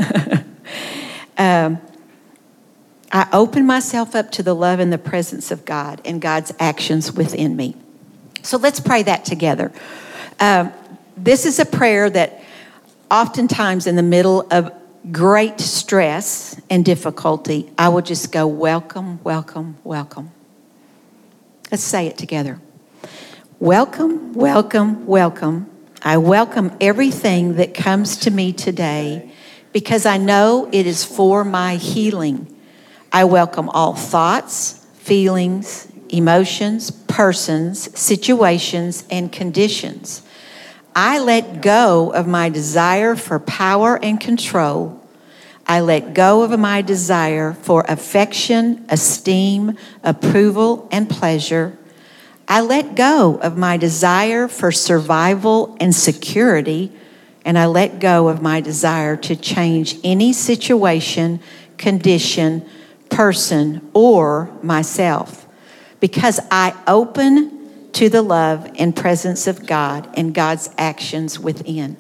I open myself up to the love and the presence of God and God's actions within me. So let's pray that together. This is a prayer that oftentimes in the middle of great stress and difficulty, I will just go, welcome, welcome, welcome. Let's say it together. Welcome, welcome, welcome. I welcome everything that comes to me today because I know it is for my healing. I welcome all thoughts, feelings, emotions, persons, situations, and conditions. I let go of my desire for power and control. I let go of my desire for affection, esteem, approval, and pleasure. I let go of my desire for survival and security, and I let go of my desire to change any situation, condition, person, or myself. Because I open to the love and presence of God and God's actions within.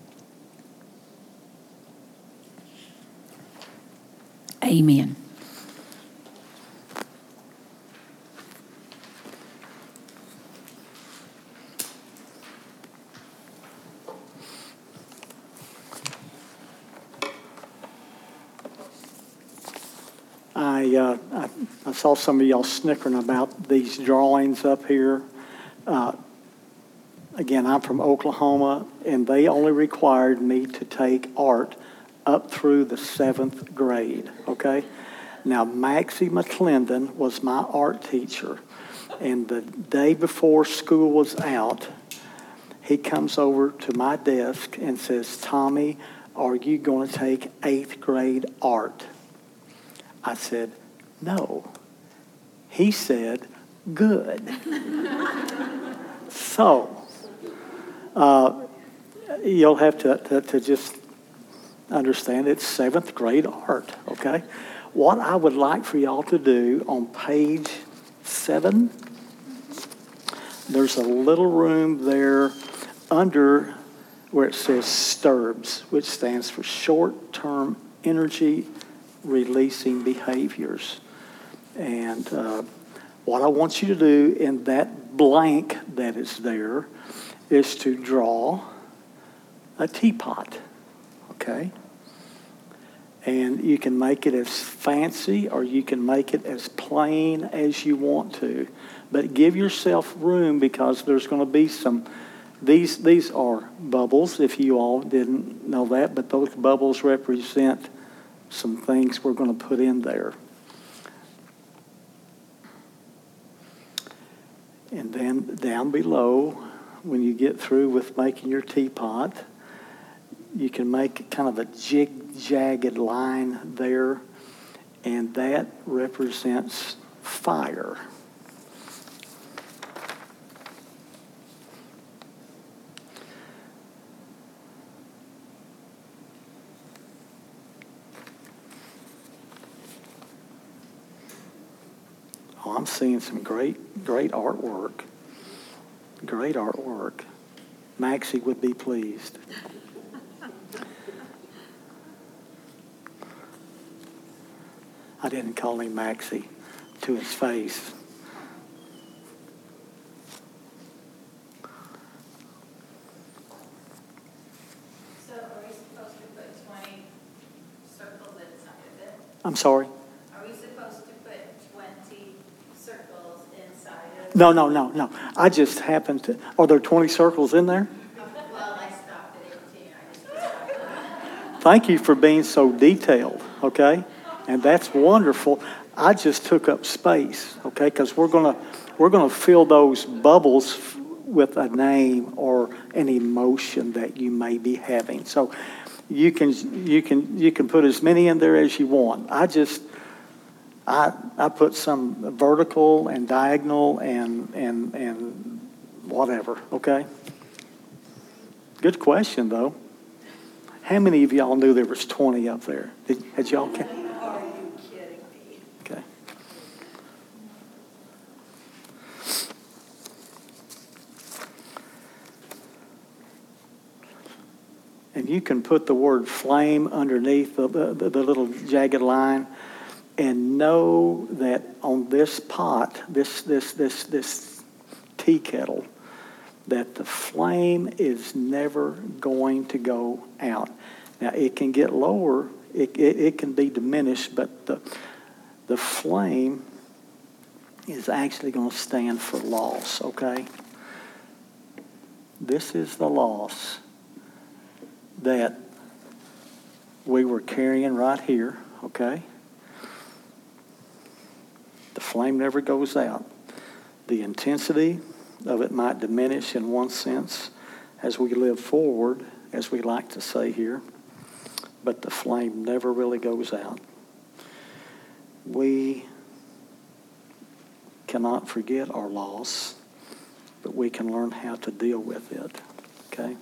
Amen. I saw some of y'all snickering about these drawings up here. Again, I'm from Oklahoma, and they only required me to take art up through the 7th grade, okay? Now, Maxie McClendon was my art teacher, and the day before school was out, he comes over to my desk and says, Tommy, are you going to take 8th grade art? I said, no. He said, good. So, you'll have to just understand it's 7th grade art, okay? What I would like for y'all to do on page 7, there's a little room there under where it says STIRBS, which stands for Short-Term Energy Releasing Behaviors. And what I want you to do in that blank that is there is to draw a teapot, okay? And you can make it as fancy or you can make it as plain as you want to. But give yourself room because there's going to be some, these are bubbles, if you all didn't know that, but those bubbles represent some things we're going to put in there. And then down below, when you get through with making your teapot, you can make kind of a jagged line there, and that represents fire. Oh, I'm seeing some great artwork. Great artwork. Maxie would be pleased. I didn't call him Maxie to his face. So are we supposed to put 20 circles inside of it? I'm sorry? Are we supposed to put 20 circles inside of it? No. I just happened to. Are there 20 circles in there? Well, I stopped at 18. Thank you for being so detailed, okay? And that's wonderful. I just took up space, okay? Because we're gonna fill those bubbles with a name or an emotion that you may be having. So you can put as many in there as you want. I put some vertical and diagonal and whatever, okay? Good question, though. How many of y'all knew there was 20 up there? Had y'all? Are you kidding me? Okay. And you can put the word flame underneath the little jagged line, and know that on this pot, this tea kettle, that the flame is never going to go out. Now, it can get lower, it can be diminished, but the flame is actually going to stand for loss, okay? This is the loss that we were carrying right here, okay? The flame never goes out. The intensity of it might diminish in one sense as we live forward, as we like to say here, but the flame never really goes out. We cannot forget our loss, but we can learn how to deal with it, okay?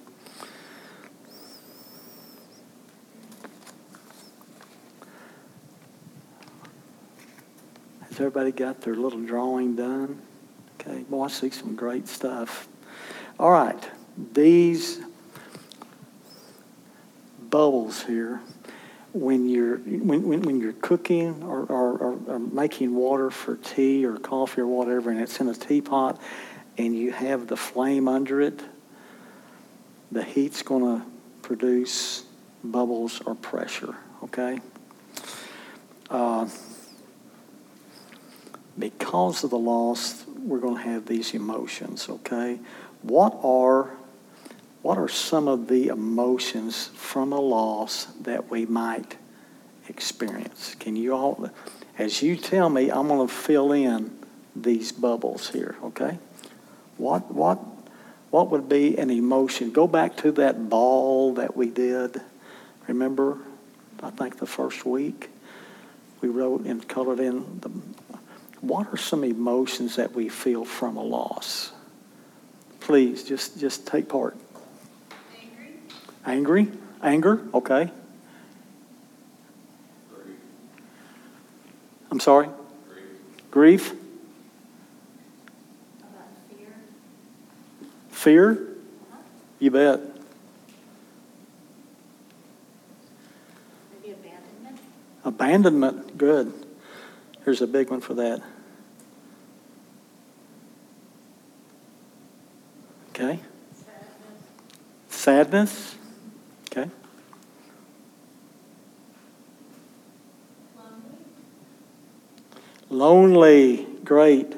Has everybody got their little drawing done? Okay, boy, I see some great stuff. All right, these bubbles here, when you're cooking or making water for tea or coffee or whatever, and it's in a teapot, and you have the flame under it, the heat's going to produce bubbles or pressure. Okay. Because of the loss, we're going to have these emotions, okay? What are some of the emotions from a loss that we might experience? Can you all, as you tell me, I'm going to fill in these bubbles here, okay? What would be an emotion? Go back to that ball that we did. Remember, I think the first week we wrote and colored in the. What are some emotions that we feel from a loss? Please, just take part. Angry? Anger? Okay. I'm sorry? Grief? Fear? You bet. Maybe abandonment? Abandonment, good. Here's a big one for that. Okay. Sadness. Okay. Lonely. Great.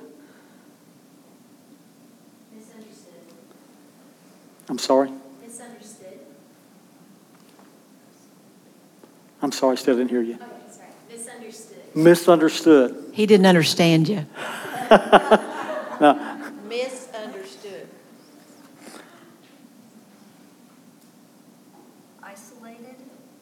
Misunderstood. I'm sorry. Misunderstood. I'm sorry, still didn't hear you. Okay, sorry. Misunderstood. Misunderstood. He didn't understand you. No. Misunderstood. Isolated.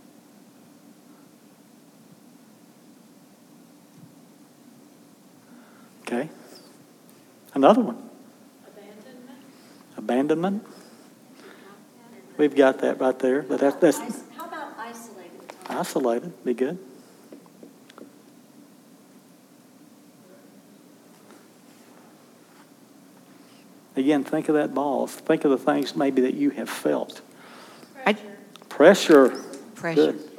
Okay. Another one. Abandonment. Abandonment. We've got that right there, but that's How about isolated? isolated. Be good. Again, think of that ball. Think of the things maybe that you have felt. I- Pressure. Pressure. Good.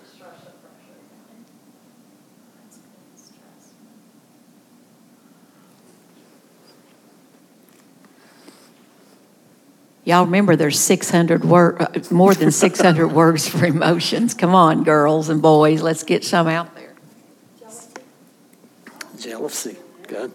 Y'all remember there's 600 more than 600 words for emotions. Come on, girls and boys, let's get some out there. Jealousy. Good.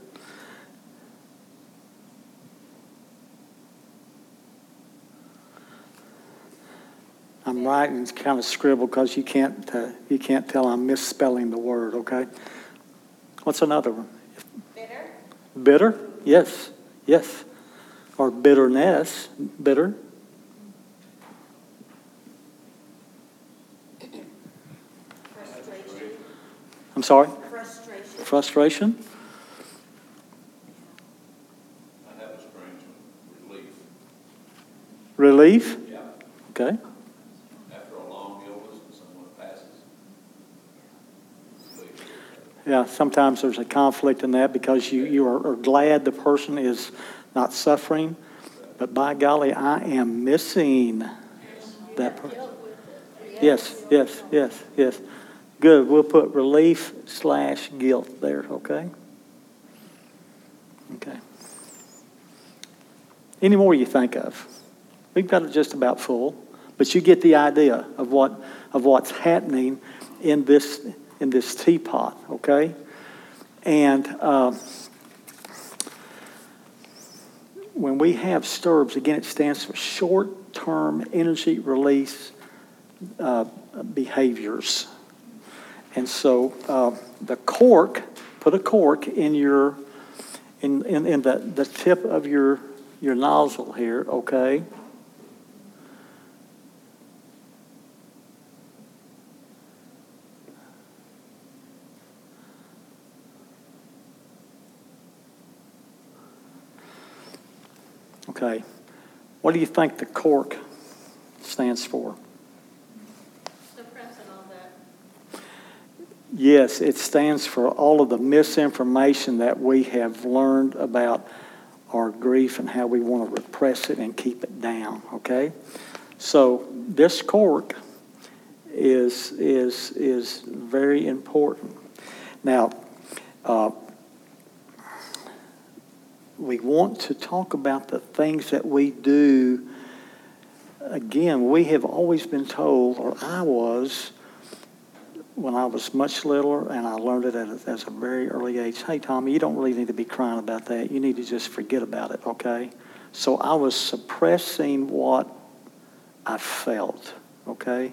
I'm writing it's kind of scribbled because you can't tell I'm misspelling the word. Okay. What's another one? Bitter? Bitter? Yes. Yes. Or bitterness. Bitter. Frustration. I'm sorry? Frustration. Frustration. I have estrangement, relief. Relief. Yeah. Okay. After a long illness and someone passes. Yeah, sometimes there's a conflict in that because you are glad the person is not suffering, but by golly, I am missing that person. Yes, yes, yes, yes. Good. We'll put relief/guilt there, okay? Okay. Any more you think of? We've got it just about full, but you get the idea of what's happening in this teapot, okay? And when we have STIRBs, again, it stands for short-term energy release behaviors. And so the cork, put a cork in the tip of your nozzle here, okay? Okay. What do you think the cork stands for? Suppressing all that. Yes, it stands for all of the misinformation that we have learned about our grief and how we want to repress it and keep it down, okay? So this cork is very important. Now, we want to talk about the things that we do. Again, we have always been told, or I was, when I was much littler, and I learned it as a very early age, hey, Tommy, you don't really need to be crying about that. You need to just forget about it, okay? So I was suppressing what I felt, okay?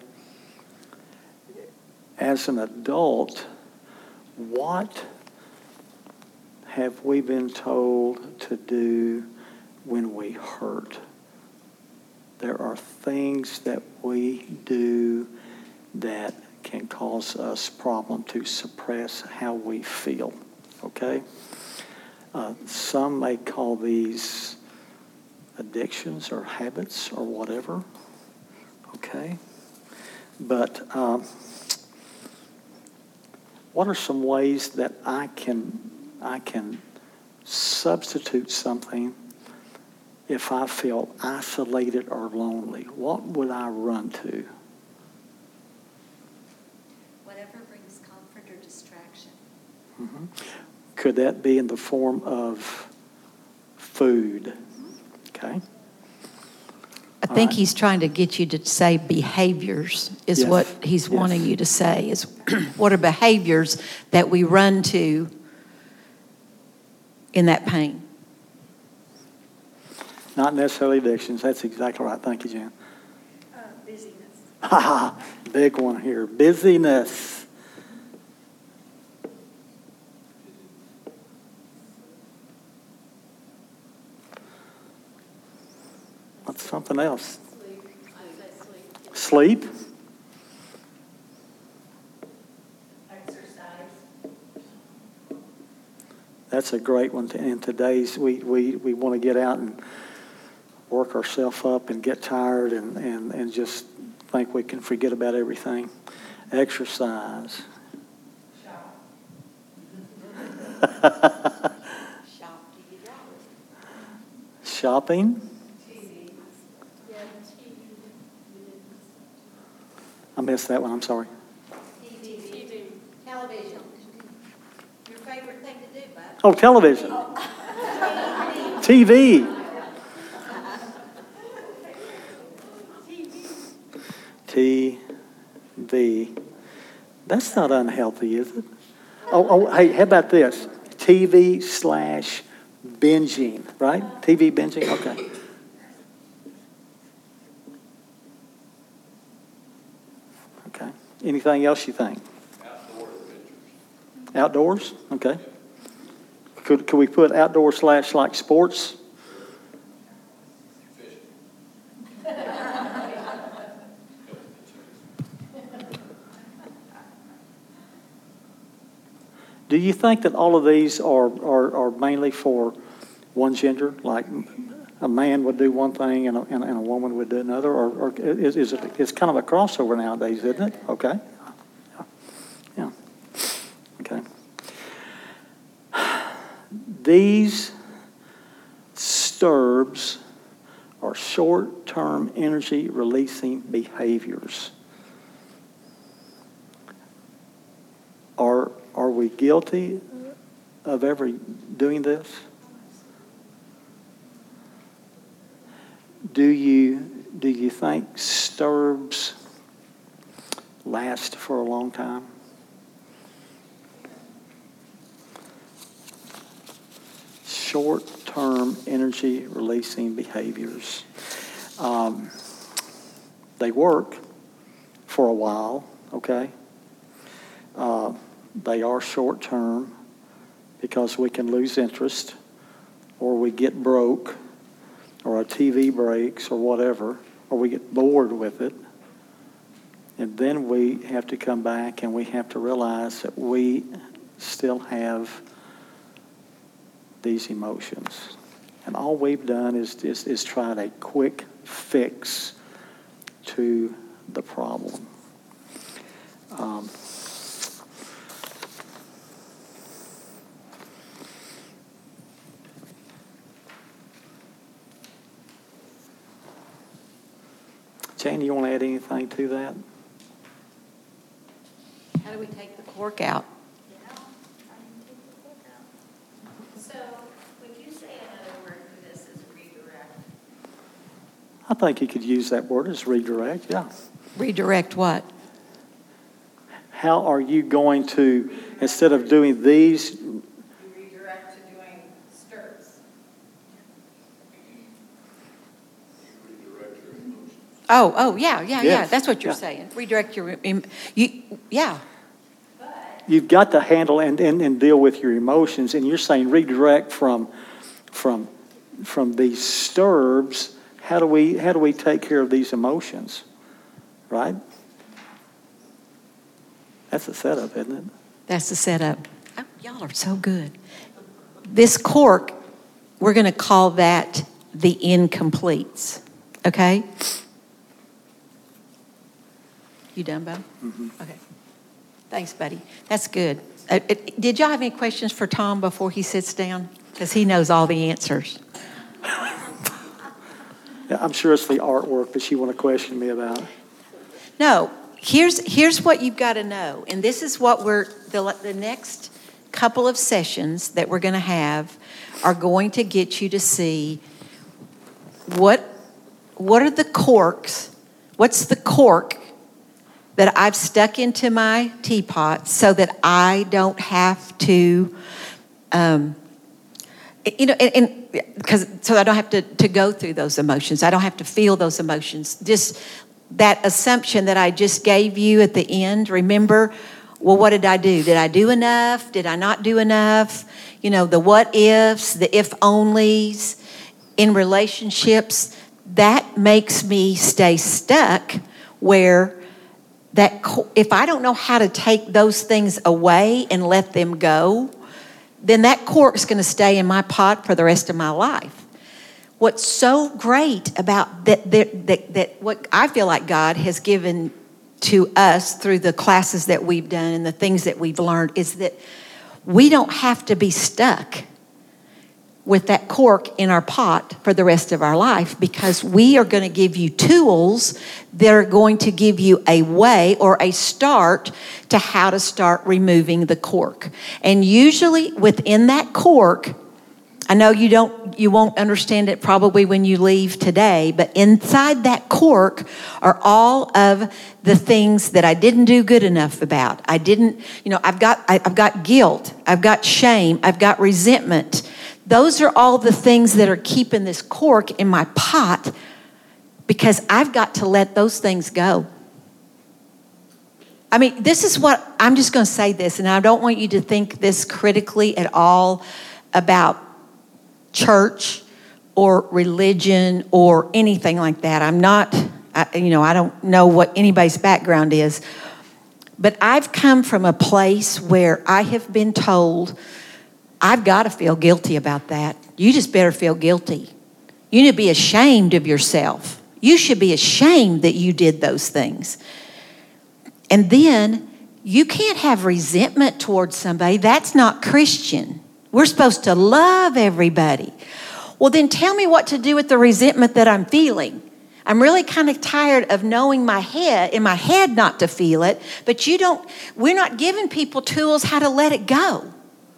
As an adult, what have we been told to do when we hurt? There are things that we do that can cause us problem to suppress how we feel, okay? Some may call these addictions or habits or whatever, okay? But what are some ways that I can substitute something if I feel isolated or lonely? What would I run to? Whatever brings comfort or distraction. Mm-hmm. Could that be in the form of food? Okay. I think he's trying to get you to say behaviors is Yes. what he's wanting you to say. Is what are behaviors that we run to in that pain? Not necessarily addictions. That's exactly right. Thank you, Jan. Busyness. Big one here. Busyness. What's something else? Sleep. Exercise. That's a great one. In today's, we want to get out and work ourselves up and get tired and just think we can forget about everything. Exercise. Shopping. I missed that one, I'm sorry. TV. Television. Your favorite thing to do, bud? Oh, television. TV. TV. That's not unhealthy, is it? Oh, hey, how about this? TV/binging, right? TV binging, okay. Okay. Anything else you think? Outdoors? Okay. Could we put outdoor / like sports? Do you think that all of these are mainly for one gender? Like a man would do one thing and a woman would do another? Or is it, it's kind of a crossover nowadays, isn't it? Okay. Yeah. Okay. These STIRBs are short-term energy-releasing behaviors. Are we guilty of ever doing this? Do you think STIRBs last for a long time? Short-term energy-releasing behaviors. They work for a while, okay? They are short-term because we can lose interest or we get broke or our TV breaks or whatever, or we get bored with it. And then we have to come back and we have to realize that we still have these emotions. And all we've done is tried a quick fix to the problem. Jane, you want to add anything to that? How do we take the cork out? So, would you say another word for this is redirect? I think you could use that word as redirect, yeah. Redirect what? How are you going to, instead of doing these, You redirect to doing STIRBs. Oh, yeah. Yes. That's what you're Yeah. saying. Redirect your, yeah. you've got to handle and deal with your emotions, and you're saying redirect from these STIRBs. How do we take care of these emotions, right? That's a setup, isn't it? That's the setup. Oh, y'all are so good. This cork, we're going to call that the incompletes, okay? You done, Bo? Mm-hmm. Okay. Thanks, buddy. That's good. Did y'all have any questions for Tom before he sits down? Because he knows all the answers. Yeah, I'm sure it's the artwork that you want to question me about. No, here's what you've got to know. And this is what the next couple of sessions that we're going to have are going to get you to see what are the corks, what's the cork that I've stuck into my teapot so that I don't have to, so I don't have to go through those emotions. I don't have to feel those emotions. Just that assumption that I just gave you at the end, remember, well, what did I do? Did I do enough? Did I not do enough? The what ifs, the if onlys in relationships, that makes me stay stuck where if I don't know how to take those things away and let them go, then that cork's going to stay in my pot for the rest of my life. What's so great about that what I feel like God has given to us through the classes that we've done and the things that we've learned is that we don't have to be stuck. with that cork in our pot for the rest of our life, because we are going to give you tools that are going to give you a way or a start to how to start removing the cork. And usually within that cork, I know you won't understand it probably when you leave today, but inside that cork are all of the things that I didn't do good enough about. I've got guilt, I've got shame, I've got resentment. Those are all the things that are keeping this cork in my pot, because I've got to let those things go. I mean, this is what, I'm just going to say this, and I don't want you to think this critically at all about church or religion or anything like that. I don't know what anybody's background is, but I've come from a place where I have been told, I've got to feel guilty about that. You just better feel guilty. You need to be ashamed of yourself. You should be ashamed that you did those things. And then you can't have resentment towards somebody. That's not Christian. We're supposed to love everybody. Well, then tell me what to do with the resentment that I'm feeling. I'm really kind of tired of knowing in my head not to feel it, but we're not giving people tools how to let it go.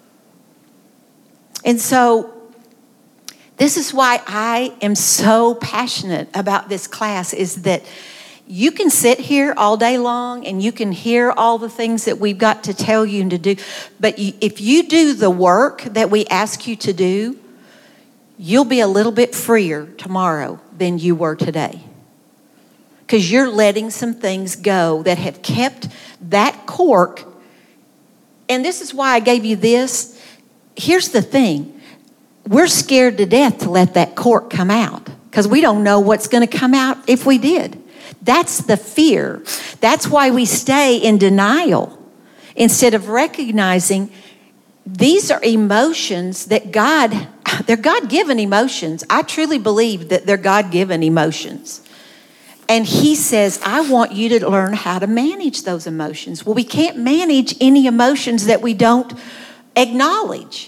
And so this is why I am so passionate about this class, is that you can sit here all day long and you can hear all the things that we've got to tell you and to do. But if you do the work that we ask you to do, you'll be a little bit freer tomorrow than you were today. Because you're letting some things go that have kept that cork. And this is why I gave you this. Here's the thing. We're scared to death to let that cork come out, because we don't know what's going to come out if we did. That's the fear. That's why we stay in denial instead of recognizing these are emotions that they're God-given emotions. I truly believe that they're God-given emotions. And he says, I want you to learn how to manage those emotions. Well, we can't manage any emotions that we don't acknowledge,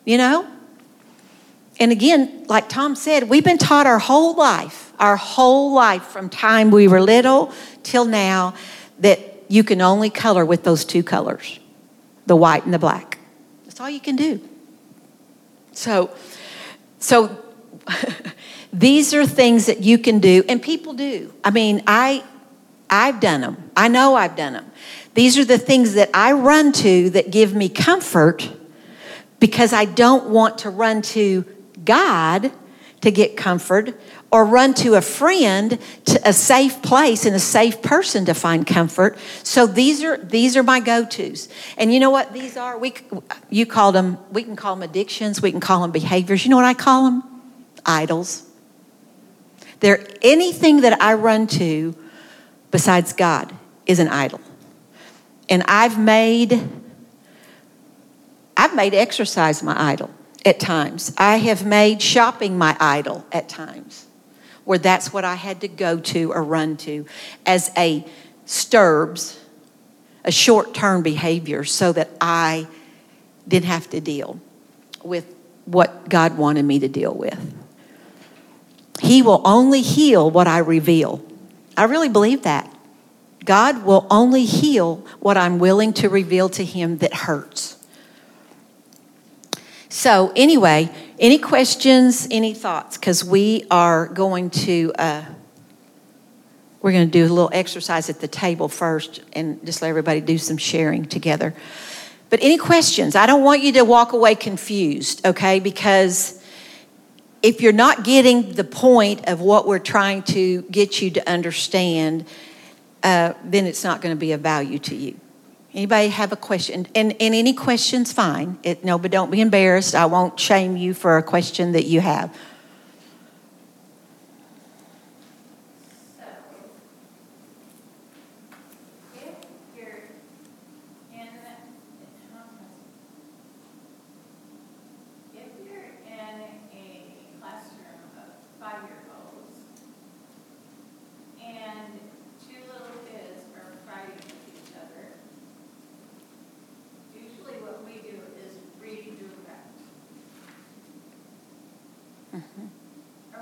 And again, like Tom said, we've been taught our whole life from time we were little till now, that you can only color with those two colors, the white and the black. That's all you can do. So these are things that you can do, and people do. I mean, I've done them. I know I've done them. These are the things that I run to that give me comfort, because I don't want to run to God to get comfort, or run to a friend, to a safe place and a safe person to find comfort. So these are my go-tos. And you know what these are? We can call them addictions, we can call them behaviors. You know what I call them? Idols. They're anything that I run to besides God is an idol. And I've made exercise my idol at times. I have made shopping my idol at times, where that's what I had to go to or run to as a short-term behavior, so that I didn't have to deal with what God wanted me to deal with. He will only heal what I reveal. I really believe that. God will only heal what I'm willing to reveal to him that hurts. So anyway, any questions, any thoughts? Because we are going to do a little exercise at the table first, and just let everybody do some sharing together. But any questions? I don't want you to walk away confused, okay? Because if you're not getting the point of what we're trying to get you to understand, then it's not going to be of value to you. Anybody have a question? And any question's fine. But don't be embarrassed. I won't shame you for a question that you have.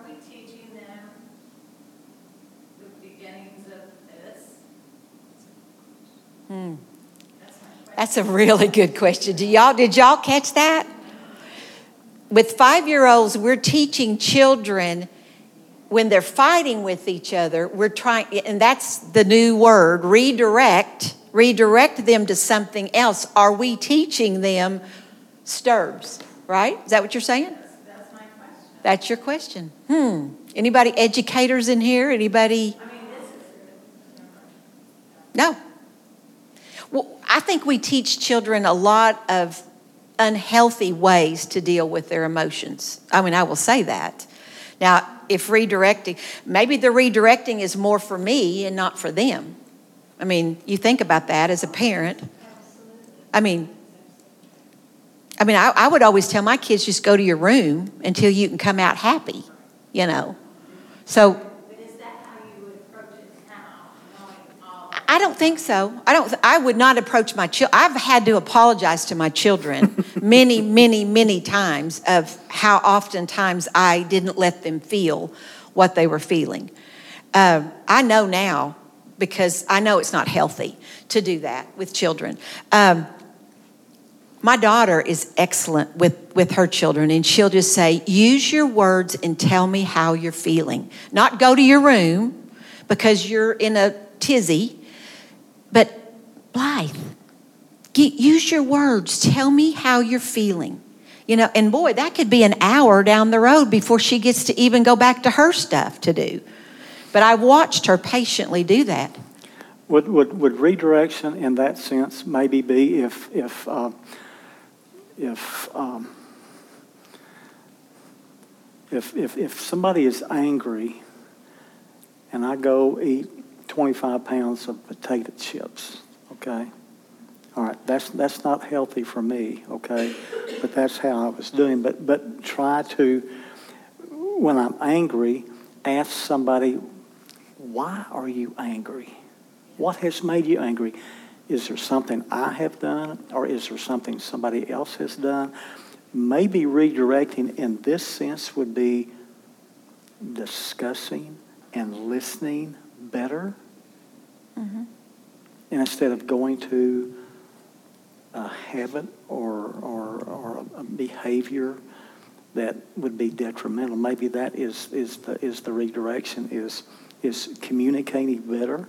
we teaching them the beginnings of this? That's a really good question. Did y'all catch that? With 5-year-olds, we're teaching children when they're fighting with each other, we're trying, and that's the new word, redirect them to something else. Are we teaching them STURBs, right? Is that what you're saying? That's my question. That's your question. Anybody educators in here? Anybody? No. Well, I think we teach children a lot of unhealthy ways to deal with their emotions. I mean, I will say that. Now, if redirecting, maybe the redirecting is more for me and not for them. I mean, you think about that as a parent. I would always tell my kids, just go to your room until you can come out happy, you know. So, But is that how you would approach it now, knowing all? I don't think so. I would not approach my children. I've had to apologize to my children many, many, many times of how oftentimes I didn't let them feel what they were feeling. I know now, because I know it's not healthy to do that with children. My daughter is excellent with her children, and she'll just say, use your words and tell me how you're feeling. Not go to your room because you're in a tizzy, but Blythe, use your words. Tell me how you're feeling. You know, and boy, that could be an hour down the road before she gets to even go back to her stuff to do. But I watched her patiently do that. Would redirection in that sense maybe be if somebody is angry and I go eat 25 pounds of potato chips, okay? All right, that's not healthy for me, okay? But that's how I was doing. But try to, when I'm angry, ask somebody, why are you angry? What has made you angry? Is there something I have done, or is there something somebody else has done? Maybe redirecting in this sense would be discussing and listening better. Mm-hmm. And instead of going to a habit or a behavior that would be detrimental, maybe that is the redirection, is communicating better.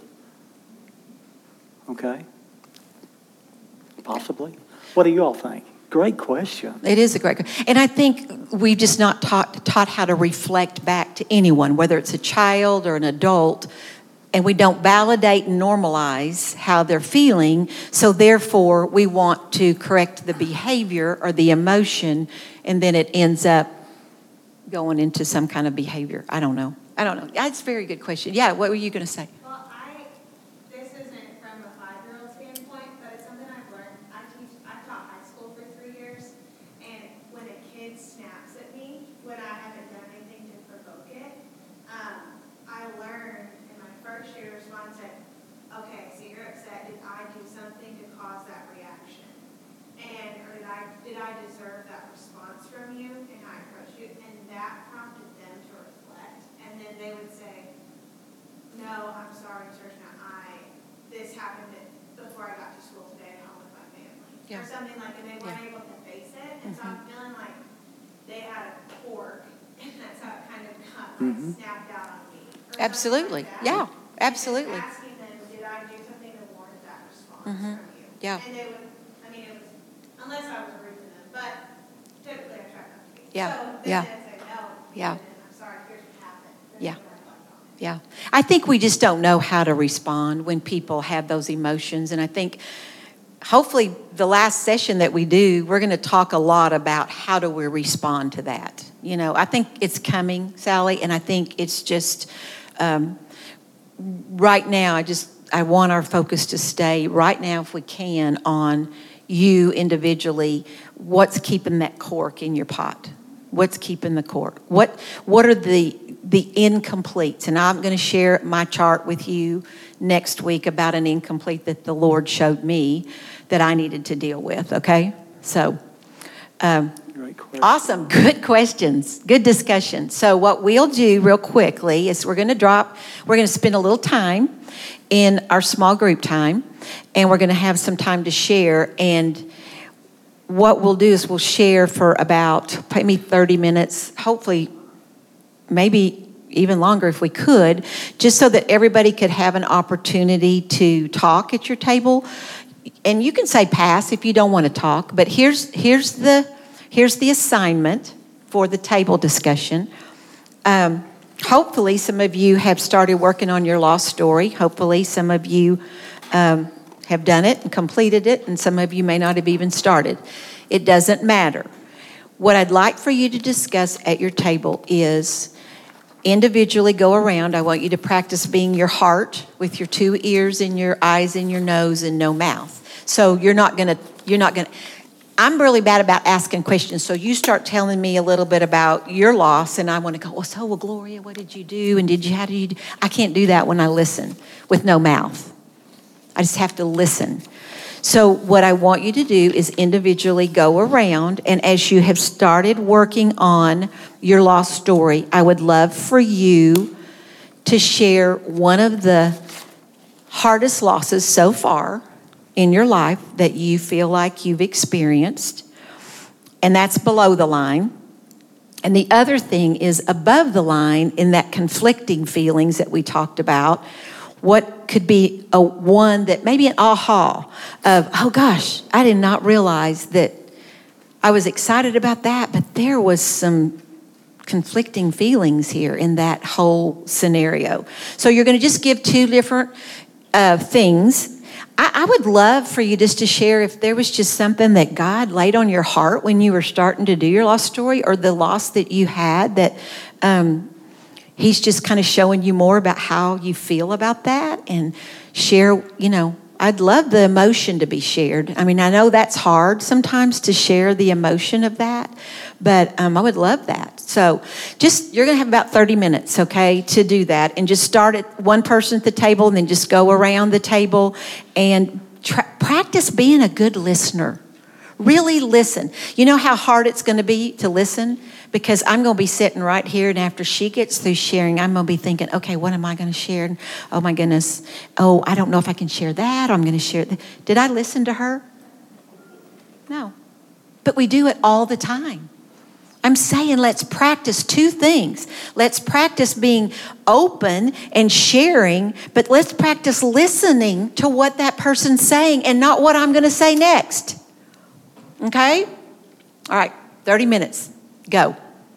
Okay? Possibly. What do you all think? Great question. It is a great question. And I think we've just not taught how to reflect back to anyone, whether it's a child or an adult, and we don't validate and normalize how they're feeling, so therefore we want to correct the behavior or the emotion, and then it ends up going into some kind of behavior. I don't know. That's a very good question. Yeah, what were you going to say? Well, this isn't from a 5-year-old standpoint, but it's something I've learned. I've taught high school for 3 years, and when a kid snaps at me when I haven't done anything to provoke it, I learned in my first year response that, okay, so you're upset. Did I do something to cause that reaction? Or did I deserve that response from you and how I approached you? And that prompted them to reflect. And then they would say, no, I'm sorry, Sergeant, this happened before I got to school today at home with my family. Yeah. Or something like, and they weren't able to face it. And so I'm feeling like they had a cork, and that's how it kind of got snapped out on me. Absolutely. Like that. Yeah, absolutely. And asking them, did I do something to warrant that response from you? Yeah. And they would, it was, unless I was rude to them, but typically I try not to be. Yeah. So Yeah. then they'd say, no, Yeah. I'm sorry, here's what happened. Yeah. Yeah. I think we just don't know how to respond when people have those emotions. And I think hopefully the last session that we do, we're going to talk a lot about how do we respond to that. You know, I think it's coming, Sally, and I think it's just right now, I want our focus to stay right now, if we can, on you individually. What's keeping that cork in your pot? What's keeping the cork? What are the incompletes? And I'm going to share my chart with you next week about an incomplete that the Lord showed me that I needed to deal with, okay? So, Great. great question. Awesome. Good questions. Good discussion. So what we'll do real quickly is we're going to spend a little time in our small group time, and we're going to have some time to share. And what we'll do is we'll share for about maybe 30 minutes, hopefully maybe even longer if we could, just so that everybody could have an opportunity to talk at your table. And you can say pass if you don't want to talk, but here's the assignment for the table discussion. Hopefully some of you have started working on your lost story. Hopefully some of you have done it and completed it, and some of you may not have even started. It doesn't matter. What I'd like for you to discuss at your table is individually go around. I want you to practice being your heart with your 2 ears and your eyes and your nose and no mouth. So you're not gonna, I'm really bad about asking questions. So you start telling me a little bit about your loss, and I want to go, well, Gloria, what did you do? And how did you do? I can't do that when I listen with no mouth. I just have to listen. So what I want you to do is individually go around, and as you have started working on your lost story, I would love for you to share one of the hardest losses so far in your life that you feel like you've experienced, and that's below the line. And the other thing is above the line in that conflicting feelings that we talked about. What could be one that maybe an aha of, oh gosh, I did not realize that I was excited about that, but there was some conflicting feelings here in that whole scenario. So you're going to just give 2 different things. I would love for you just to share if there was just something that God laid on your heart when you were starting to do your lost story, or the loss that you had that He's just kind of showing you more about how you feel about that, and share, I'd love the emotion to be shared. I mean, I know that's hard sometimes to share the emotion of that, but I would love that. So you're going to have about 30 minutes, okay, to do that. And just start at one person at the table and then just go around the table and practice being a good listener. Really listen. You know how hard it's going to be to listen? Because I'm going to be sitting right here, and after she gets through sharing, I'm going to be thinking, okay, what am I going to share? And, oh my goodness. Oh, I don't know if I can share that. Or I'm going to share that. Did I listen to her? No. But we do it all the time. I'm saying let's practice 2 things. Let's practice being open and sharing, but let's practice listening to what that person's saying and not what I'm going to say next. Okay? All right, 30 minutes. Go.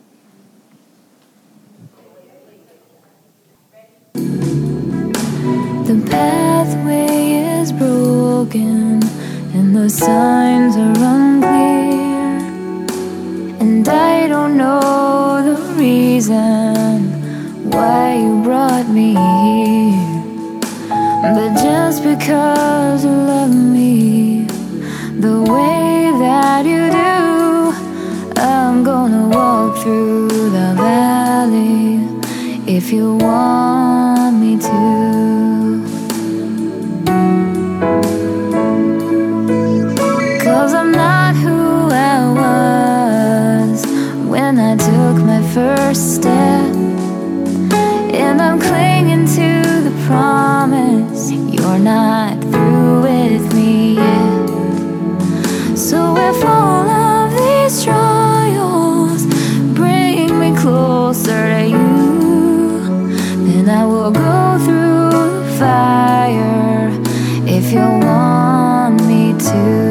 The pathway is broken and the signs are unclear, and I don't know the reason why you brought me here, but just because you love me the way that you do, I'm gonna walk through the valley if you want me to. 'Cause I'm not who I was when I took my first step, and I'm clinging to the promise you're not through with me yet. So if all of these trials bring me closer to you, then I will go through the fire if you want me to.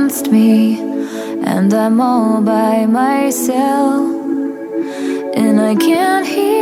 against me, and I'm all by myself, and I can't hear